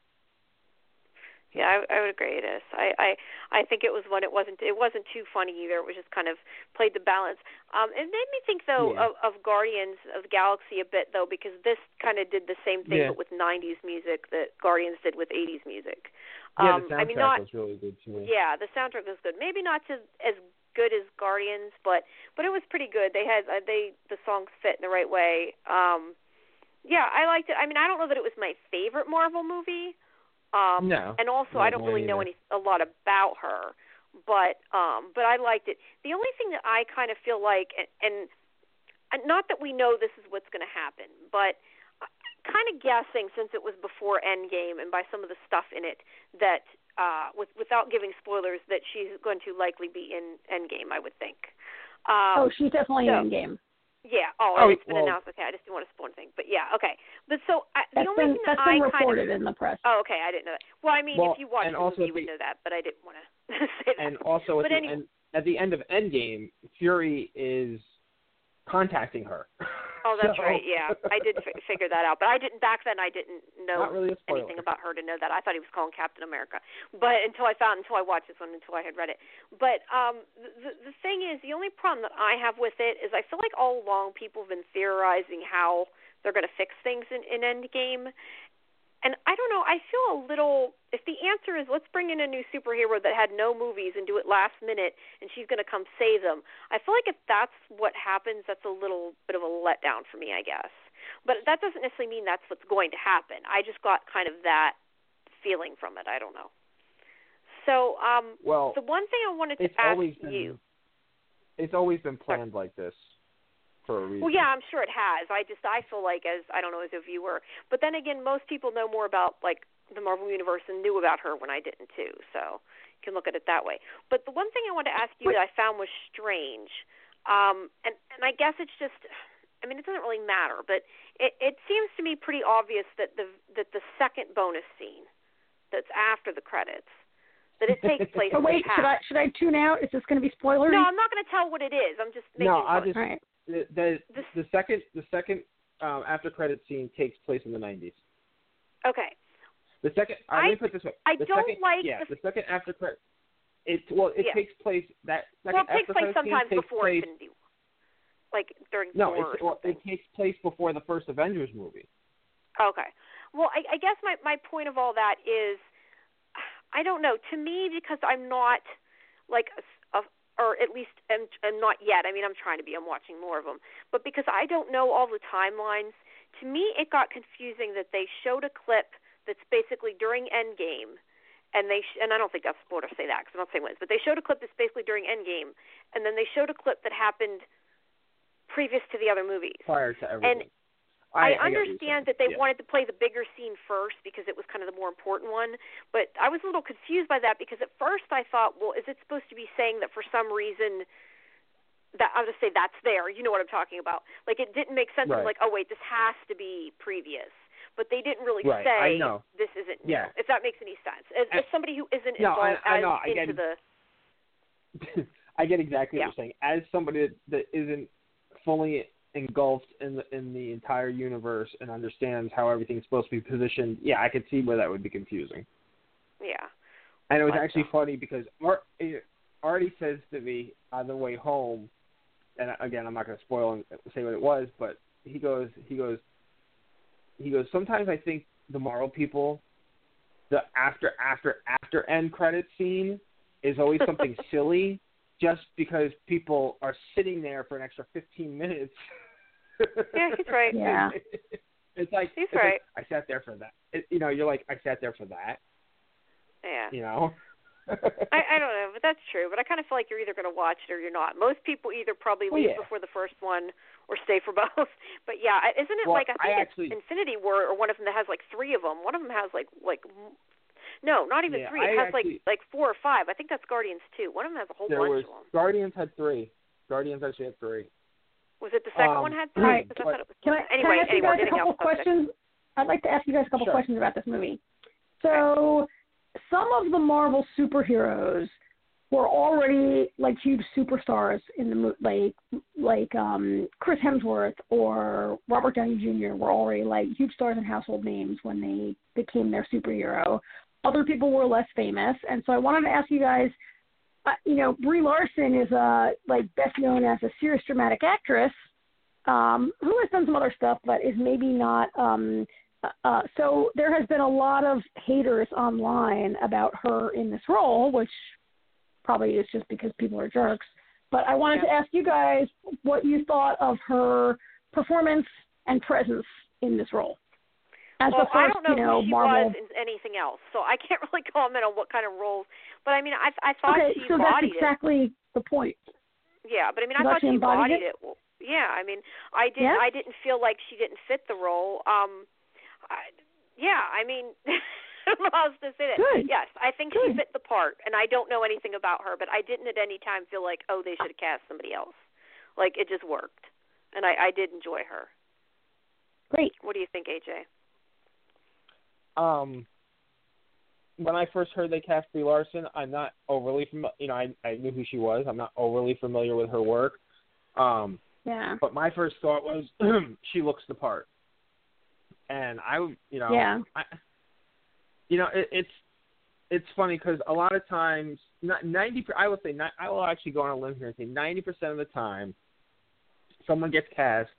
Yeah, I would agree it is. I think it was one. It wasn't too funny either. It was just kind of played the balance. It made me think though of Guardians of the Galaxy a bit though, because this kind of did the same thing but with 90s music that Guardians did with 80s music. The soundtrack was really good too. Yeah, the soundtrack was good. Maybe not as good as Guardians, but it was pretty good. They had the songs fit in the right way. Yeah, I liked it. I mean, I don't know that it was my favorite Marvel movie. No. And also, I don't really know a lot about her, but I liked it. The only thing that I kind of feel like, and not that we know this is what's going to happen, but kind of guessing since it was before Endgame and by some of the stuff in it that, without giving spoilers, that she's going to likely be in Endgame, I would think. She's definitely in Endgame. Yeah. It's been announced. Okay, I just didn't want to spoil anything. But yeah, okay. But so the only thing that's been reported in the press. Oh, okay. I didn't know that. Well, I mean, if you watch the movie, you would know that. But I didn't want to say that. And also, but anyway, at the end of Endgame, Fury is contacting her. Oh, that's right. Yeah, I did figure that out, but I didn't back then. I didn't know really anything about her to know that. I thought he was calling Captain America, but until I watched this one, until I had read it. But the thing is, the only problem that I have with it is I feel like all along people have been theorizing how they're going to fix things in Endgame. And I don't know, I feel a little, if the answer is let's bring in a new superhero that had no movies and do it last minute and she's going to come save them, I feel like if that's what happens, that's a little bit of a letdown for me, I guess. But that doesn't necessarily mean that's what's going to happen. I just got kind of that feeling from it. I don't know. So the one thing I wanted to ask you. It's always been planned like this. For a reason. Well, yeah, I'm sure it has. I feel like as a viewer, but then again, most people know more about like the Marvel Universe and knew about her when I didn't too. So you can look at it that way. But the one thing I wanted to ask you that I found was strange, and I guess it's just, I mean, it doesn't really matter, but it seems to me pretty obvious that the second bonus scene that's after the credits, that it takes place. Oh wait, should I tune out? Is this going to be spoilery? No, I'm not going to tell what it is. I'm just making. No, I'll just. Right. The second after credit scene takes place in the 90s. Okay. The second. Let me put it this way. The second after credit. It takes place that second. Well, it takes place sometimes before place, Infinity War, like during. No, it takes place before the first Avengers movie. Okay. Well, I guess my point of all that is, I don't know. To me, because I'm not like or at least I'm not yet. I mean, I'm trying to be. I'm watching more of them. But because I don't know all the timelines, to me it got confusing that they showed a clip that's basically during Endgame, and and I don't think that's spoiler to say that because I'm not saying when, but they showed a clip that's basically during Endgame, and then they showed a clip that happened previous to the other movies. Prior to everything. And I understand that they wanted to play the bigger scene first because it was kind of the more important one, but I was a little confused by that because at first I thought, well, is it supposed to be saying that for some reason that I'll just say that's there? You know what I'm talking about. Like it didn't make sense. Right. I'm like, oh wait, this has to be previous. But they didn't really say this isn't new, yeah. if that makes any sense. As somebody who isn't involved into the I get exactly what you're saying. As somebody that isn't fully engulfed in the entire universe and understands how everything's supposed to be positioned, I could see where that would be confusing. Yeah. And it was actually funny because Artie says to me on the way home, and again, I'm not going to spoil and say what it was, but he goes, sometimes I think the Marvel people, the after end credit scene is always something silly, just because people are sitting there for an extra 15 minutes. Yeah, he's right. Yeah. It's like, he's right. Like, I sat there for that. You're like, I sat there for that. Yeah. You know? I don't know, but that's true. But I kind of feel like you're either going to watch it or you're not. Most people either probably leave before the first one or stay for both. But yeah, isn't it like, I think it's Infinity War or one of them that has like 3 of them. One of them has like no, not even 3. It has like 4 or 5. I think that's Guardians 2. One of them has a whole bunch of them. Guardians had 3. Guardians actually had 3. Was it the second one had 3? Right. Can I ask you guys a couple questions? I'd like to ask you guys a couple questions about this movie. So, some of the Marvel superheroes were already like huge superstars in the movie, like Chris Hemsworth or Robert Downey Jr. were already like huge stars and household names when they became their superhero. Other people were less famous, and so I wanted to ask you guys. Brie Larson is best known as a serious dramatic actress who has done some other stuff, but is maybe not. So there has been a lot of haters online about her in this role, which probably is just because people are jerks. But I wanted to ask you guys what you thought of her performance and presence in this role. As the first, I don't know who she Marvel... was in anything else, so I can't really comment on what kind of roles. But I mean, I thought she so embodied that's exactly the point. Yeah, but I mean, I thought she embodied it. Well, yeah, I mean, I didn't feel like she didn't fit the role. I mean, I don't know how else to say that. Good. Yes, I think she fit the part, and I don't know anything about her, but I didn't at any time feel like, oh, they should have cast somebody else. Like, it just worked, and I did enjoy her. Great. What do you think, AJ? when I first heard they cast Brie Larson, I'm not overly familiar. You know, I knew who she was. I'm not overly familiar with her work. Yeah. But my first thought was she looks the part, and Yeah. It's funny because a lot of times, I will actually go on a limb here and say 90% of the time, someone gets cast,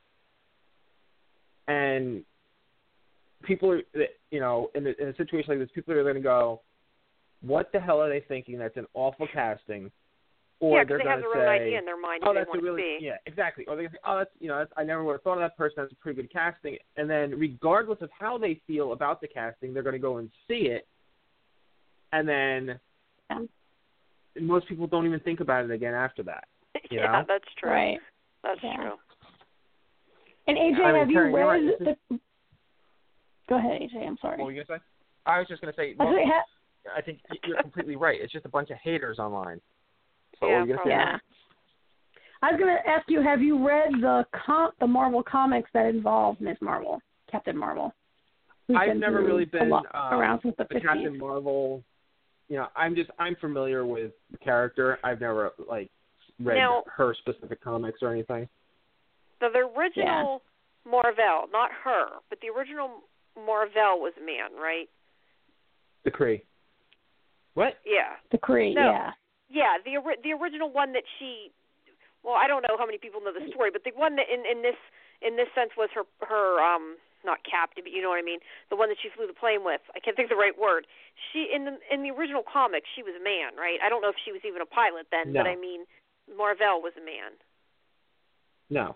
and people are, in a situation like this, people are going to go, "What the hell are they thinking? That's an awful casting." Or they're they going have to their say, own idea in their mind "Oh, who they that's want a really to be." yeah, exactly." Or they're going to say, "Oh, I never would have thought of that person. That's a pretty good casting." And then, regardless of how they feel about the casting, they're going to go and see it, and then most people don't even think about it again after that. You know? That's true. Right. That's true. And AJ, have you read the? Go ahead, AJ. I'm sorry. What were you gonna say? I was just gonna say. I think you're completely right. It's just a bunch of haters online. So what were you gonna say? Yeah. I was gonna ask you, have you read the Marvel comics that involve Ms. Marvel, Captain Marvel? I've never really been around since the 50s. Captain Marvel. I'm familiar with the character. I've never read her specific comics or anything. So the original Marvel, not her, but the original Marvel was a man, right? The Kree. What? Yeah. The Kree. No. Yeah. Yeah, the original one that she. Well, I don't know how many people know the story, but the one that in this sense was her not captain, but you know what I mean, the one that she flew the plane with. I can't think of the right word. She in the original comics, she was a man, right? I don't know if she was even a pilot then, No. but I mean, Marvel was a man. No.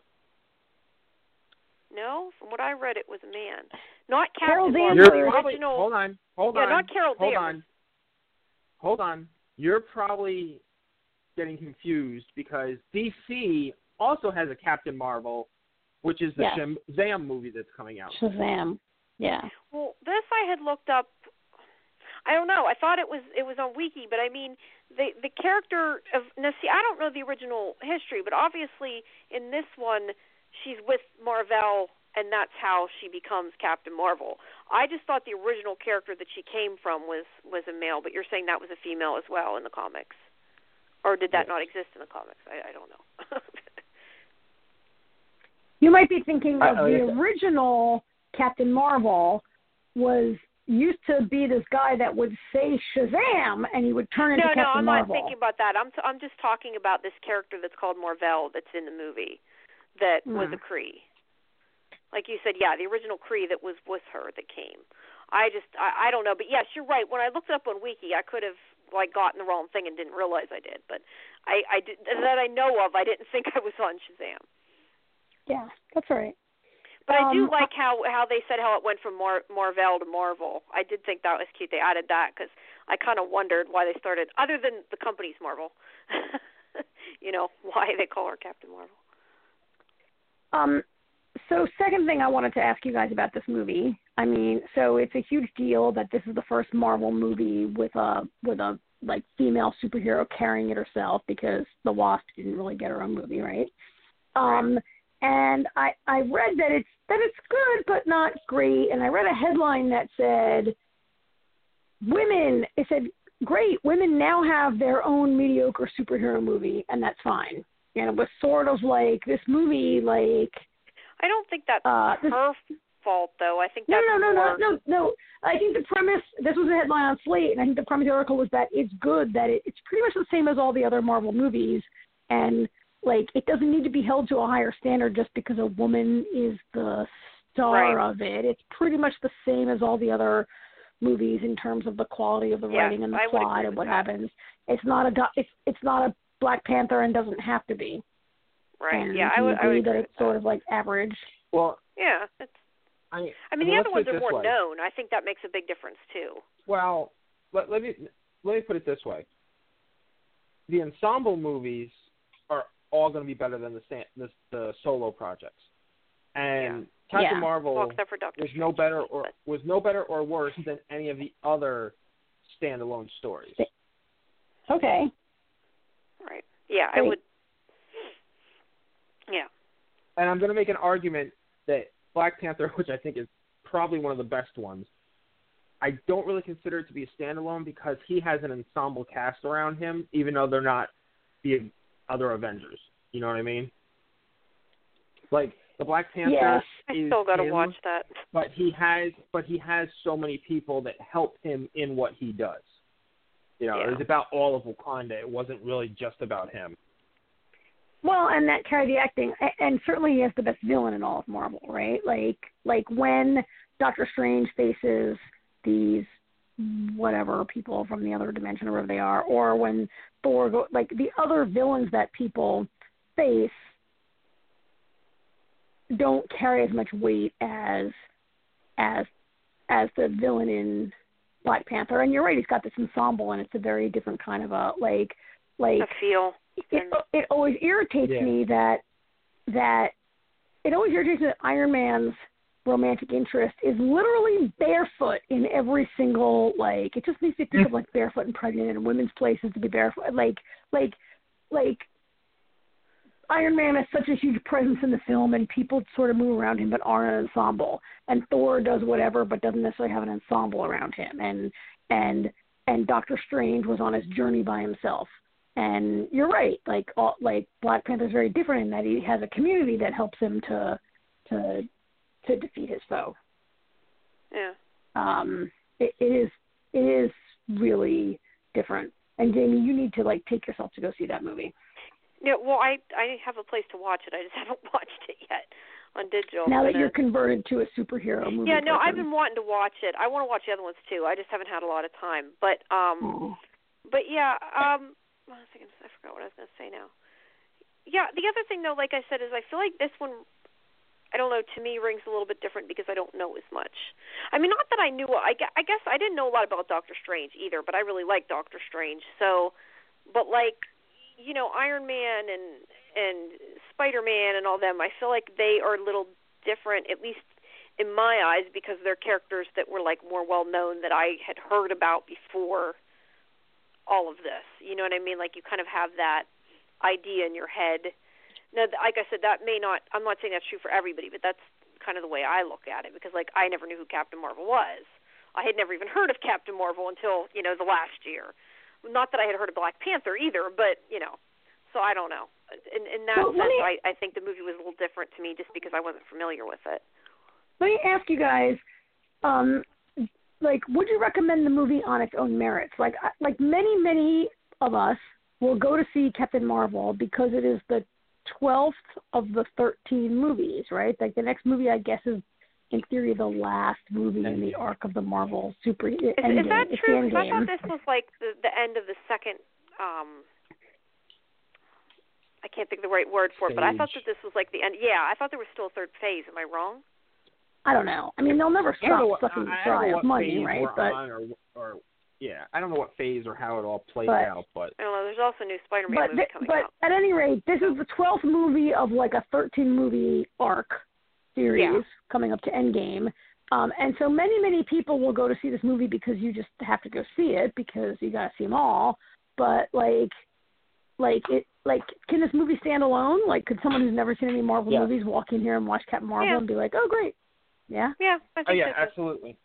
No, from what I read, it was a man. Not Carol Captain Danvers. Marvel. The original. Hold on. Yeah, not Carol Danvers. Hold on. You're probably getting confused because DC also has a Captain Marvel, which is the Shazam movie that's coming out. Shazam. Yeah. Well, this I had looked up. I don't know. I thought it was on Wiki, but I mean the character of Nessie. I don't know the original history, but obviously in this one she's with Marvel, and that's how she becomes Captain Marvel. I just thought the original character that she came from was a male, but you're saying that was a female as well in the comics, or did that not exist in the comics? I don't know. You might be thinking of the original Captain Marvel used to be this guy that would say Shazam, and he would turn into Captain Marvel. No, I'm not thinking about that. I'm just talking about this character that's called Marvel that's in the movie that was a Kree. Like you said, the original Kree that was with her that came. I don't know, but yes, you're right. When I looked it up on Wiki, I could have gotten the wrong thing and didn't realize I did. But I did, that I know of. I didn't think I was on Shazam. Yeah, that's right. But I do like how they said how it went from Marvel to Marvel. I did think that was cute. They added that because I kind of wondered why they started, other than the company's Marvel, why they call her Captain Marvel. So second thing I wanted to ask you guys about this movie. I mean, so it's a huge deal that this is the first Marvel movie with a female superhero carrying it herself, because the Wasp didn't really get her own movie, right? And I read that it's good but not great, and I read a headline that said great, women now have their own mediocre superhero movie, and that's fine. And it was sort of like this movie, I don't think that's her fault, though. I think that's No. I think the premise, this was a headline on Slate, and I think the premise of the article was that it's good, that it's pretty much the same as all the other Marvel movies, and it doesn't need to be held to a higher standard just because a woman is the star of it. It's pretty much the same as all the other movies in terms of the quality of the writing and the plot and what happens. It's not a Black Panther and doesn't have to be. Right. And I would agree that it's sort of average. Well, yeah. I mean, the other ones are more known. I think that makes a big difference too. Well, let me put it this way: the ensemble movies are all going to be better than the solo projects, and Captain Marvel was no better or worse than any of the other standalone stories. Okay. Right. Yeah, I would. Yeah. And I'm going to make an argument that Black Panther, which I think is probably one of the best ones, I don't really consider it to be a standalone because he has an ensemble cast around him, even though they're not the other Avengers. You know what I mean? Like the Black Panther. Yes. I still got to watch that. But he has so many people that help him in what he does. You know, it was about all of Wakanda. It wasn't really just about him. Well, and that carried the acting, and certainly he has the best villain in all of Marvel, right? Like when Doctor Strange faces these whatever people from the other dimension or wherever they are, or when Thor like the other villains that people face don't carry as much weight as the villain in Black Panther. And you're right, he's got this ensemble, and it's a very different kind of a like a feel. It always irritates me that Iron Man's romantic interest is literally barefoot in every single, like, it just makes me think of like Barefoot and Pregnant and women's places to be barefoot. Like Iron Man has such a huge presence in the film, and people sort of move around him but aren't an ensemble. And Thor does whatever but doesn't necessarily have an ensemble around him. And Doctor Strange was on his journey by himself. And you're right, like Black Panther's very different in that he has a community that helps him to defeat his foe. Yeah. It is really different. And Jamie, you need to like take yourself to go see that movie. Yeah, well, I have a place to watch it. I just haven't watched it yet on digital. Now that you're converted to a superhero movie. Yeah, no, person. I've been wanting to watch it. I want to watch the other ones too. I just haven't had a lot of time. But yeah, I forgot what I was going to say now. Yeah, the other thing though, like I said, is I feel like this one, I don't know, to me rings a little bit different because I don't know as much. I mean, not that I knew. I guess I didn't know a lot about Doctor Strange either, but I really like Doctor Strange. So, but like, you know, Iron Man and Spider-Man and all them, I feel like they are a little different, at least in my eyes, because they're characters that were like more well known that I had heard about before all of this. You know what I mean? Like you kind of have that idea in your head. Now, like I said, that may not, I'm not saying that's true for everybody, but that's kind of the way I look at it, because like I never knew who Captain Marvel was. I had never even heard of Captain Marvel until, you know, the last year. Not that I had heard of Black Panther either, but, you know, so I don't know. In that sense, I think the movie was a little different to me just because I wasn't familiar with it. Let me ask you guys, like, would you recommend the movie on its own merits? Like many of us will go to see Captain Marvel because it is the 12th of the 13 movies, right? Like the next movie, I guess, is in theory the last movie in the arc of the Marvel super. Is that true? I thought this was like the end of the second. I can't think of the right word for it, but I thought that this was like the end. Yeah, I thought there was still a third phase. Am I wrong? I don't know. I mean, they'll never stop sucking dry of money, right? But I don't know what phase or how it all played out, but I don't know. There's also a new Spider-Man movie coming out. But at any rate, this is the 12th movie of like a 13-movie arc series coming up to Endgame. And so many people will go to see this movie because you just have to go see it because you got to see them all. But can this movie stand alone? Like, could someone who's never seen any Marvel movies walk in here and watch Captain Marvel and be like, "Oh, great"? Yeah. Yeah. I think absolutely.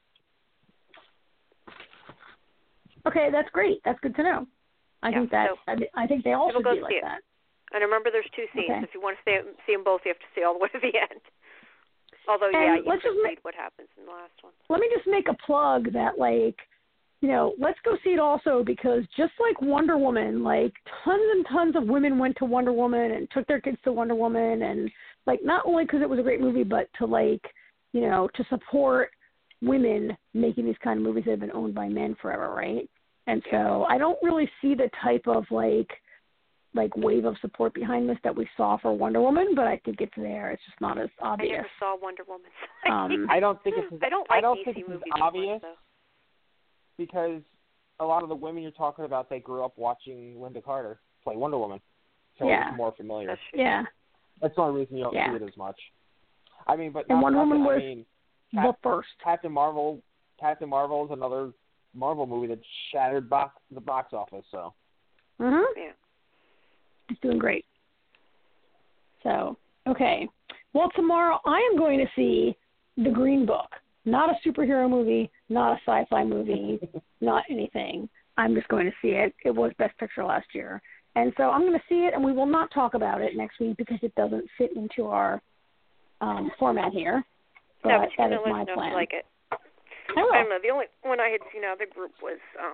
Okay, that's great. That's good to know. I think they all should be like that. And remember, there's two scenes. Okay. If you want to see them both, you have to see all the way to the end. Although, you can read what happens in the last one. Let me just make a plug that, like, you know, let's go see it also because just like Wonder Woman, like tons and tons of women went to Wonder Woman and took their kids to Wonder Woman, and like not only because it was a great movie, but to like, you know, to support women making these kind of movies that have been owned by men forever, right? And so I don't really see the type of like wave of support behind this that we saw for Wonder Woman, but I think it's there. It's just not as obvious. I never saw Wonder Woman. I don't think it's DC think movies it's obvious much, because a lot of the women you're talking about, they grew up watching Linda Carter play Wonder Woman, so it's more familiar. That's the only reason you don't see it as much. I mean, but Wonder Woman was the first. Captain Marvel is another Marvel movie that shattered the box office. So. Mhm. Yeah. It's doing great. So, okay. Well, tomorrow I am going to see The Green Book. Not a superhero movie, not a sci-fi movie, not anything. I'm just going to see it. It was Best Picture last year. And so I'm going to see it, and we will not talk about it next week because it doesn't fit into our format here. But, no, but that is my plan. Like it. I don't know. The only one I had seen out of the group was,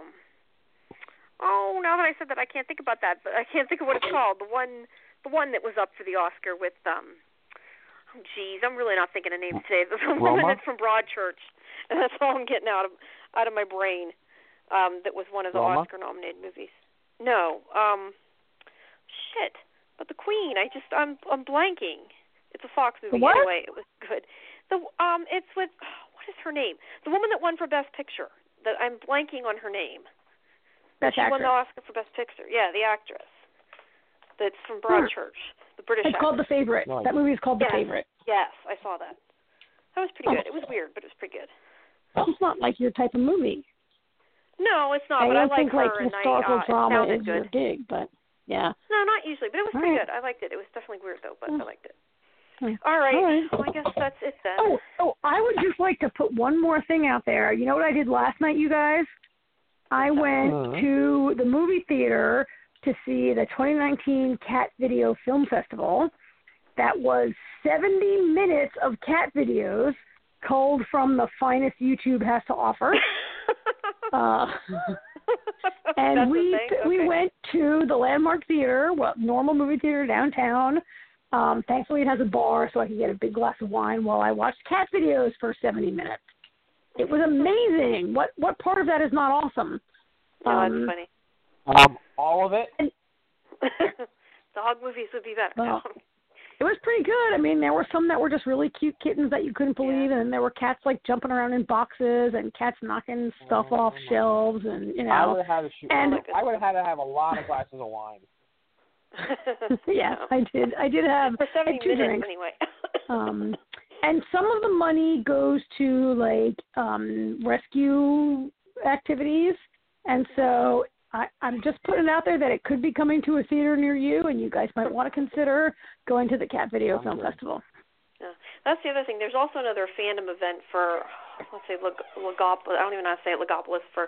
now that I said that, I can't think about that, but I can't think of what it's called. The one that was up for the Oscar with, I'm really not thinking of names today. The woman that's from Broadchurch, and that's all I'm getting out of my brain. That was one of the Oscar-nominated movies. No, but the Queen. I'm blanking. It's a Fox movie. What? Anyway, it was good. It's with what is her name? The woman that won for Best Picture. That I'm blanking on her name. She won the Oscar for Best Picture. Yeah, the actress. That's from Broadchurch, the British. It's called The Favorite. Nice. That movie is called The Favorite. Yes, I saw that. That was pretty good. It was weird, but it was pretty good. It's not like your type of movie. No, it's not. But I like her, and historical drama it is sounded good. Your gig, but yeah. No, not usually, but it was pretty good. I liked it. It was definitely weird though, but I liked it. All right. Well, I guess that's it then. I would just like to put one more thing out there. You know what I did last night, you guys? I went to the movie theater to see the 2019 Cat Video Film Festival. That was 70 minutes of cat videos culled from the finest YouTube has to offer. And we went to the Landmark Theater, normal movie theater downtown. Thankfully, it has a bar, so I could get a big glass of wine while I watched cat videos for 70 minutes. It was amazing. What part of that is not awesome? That's funny. All of it. Dog movies would be better. Well, it was pretty good. I mean, there were some that were just really cute kittens that you couldn't believe, and then there were cats like jumping around in boxes and cats knocking stuff off shelves, and I would have had to have a lot of glasses of wine. Yes, I did have for 70 2 minutes drinks. Anyway. And some of the money goes to like rescue activities, and so I'm just putting it out there that it could be coming to a theater near you, and you guys might want to consider going to the Cat Video Film Festival. Yeah, that's the other thing. There's also another fandom event for, let's say, Logopolis. I don't even know how to say it, Logopolis, for,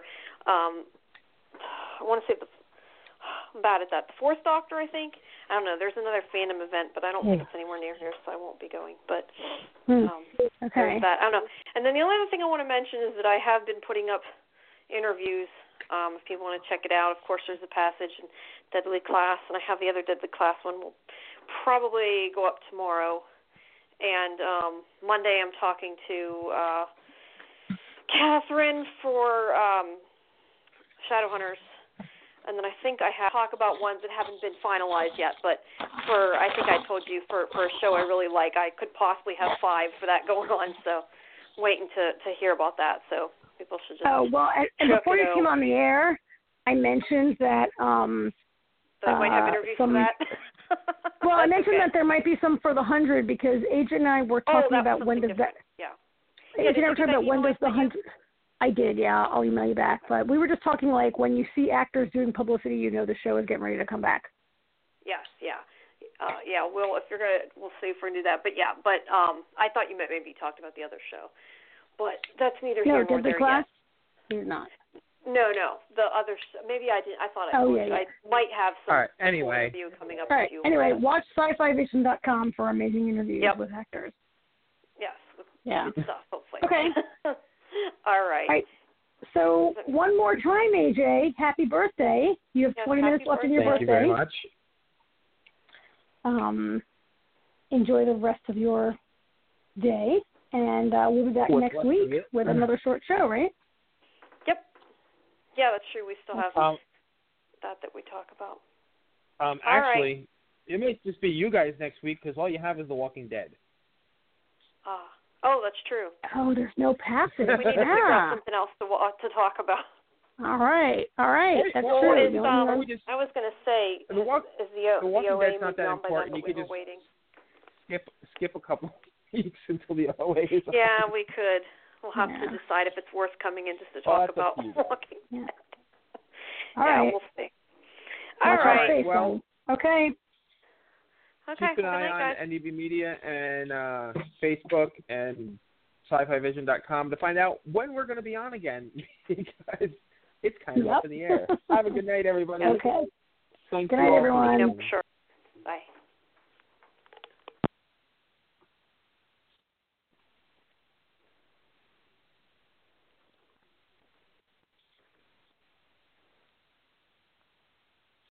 I want to say I'm bad at that. The Fourth Doctor, I think. I don't know. There's another fandom event, but I don't think it's anywhere near here, so I won't be going. But okay. There's that. I don't know. And then the only other thing I want to mention is that I have been putting up interviews. If people want to check it out, of course, there's The Passage and Deadly Class, and I have the other Deadly Class one. Will probably go up tomorrow. And Monday I'm talking to Catherine for Shadowhunters. And then I think I have to talk about ones that haven't been finalized yet. But I think I told you, for a show I really like, I could possibly have 5 for that going on. So I'm waiting to hear about that. So people should just and before you came on the air, I mentioned that that I might have interviews for that. Well, I mentioned that there might be some for the 100 because Adrian and I were talking about when does that. Yeah. Adrian and I were talking about when does the 100. I did, yeah. I'll email you back. But we were just talking like when you see actors doing publicity, you know the show is getting ready to come back. Yes, yeah. We'll see if we're gonna do that. But yeah, I thought you maybe talked about the other show. But that's neither here nor there class? yet. You're not. No. The other maybe I didn't. I thought I might have some. All right. Anyway. Interview coming up. All right. With you. Anyway, watch sci-fivision.com for amazing interviews with actors. Yes. Yeah. Good stuff. Hopefully. Okay. All right. So one more time, AJ, happy birthday. You have 20 minutes left in your birthday. Thank you very much. Enjoy the rest of your day, and we'll be back next week with another short show, right? Yep. Yeah, that's true. We still have that we talk about. Actually, it may just be you guys next week because all you have is The Walking Dead. Oh, that's true. Oh, there's no passage. We need to figure out something else to talk about. All right. That's true. I was going to say, is the OA Dead's not that important. You could just waiting? skip a couple weeks until the OA is on. Yeah, we could. We'll have to decide if it's worth coming in just to talk about Walking Dead. All right. We'll see. All right. Well, okay. Keep an eye on NDB Media and Facebook and sci-fivision.com to find out when we're going to be on again, because it's kind of up in the air. Have a good night, everybody. Okay. Thank good you night, all. everyone. Sure.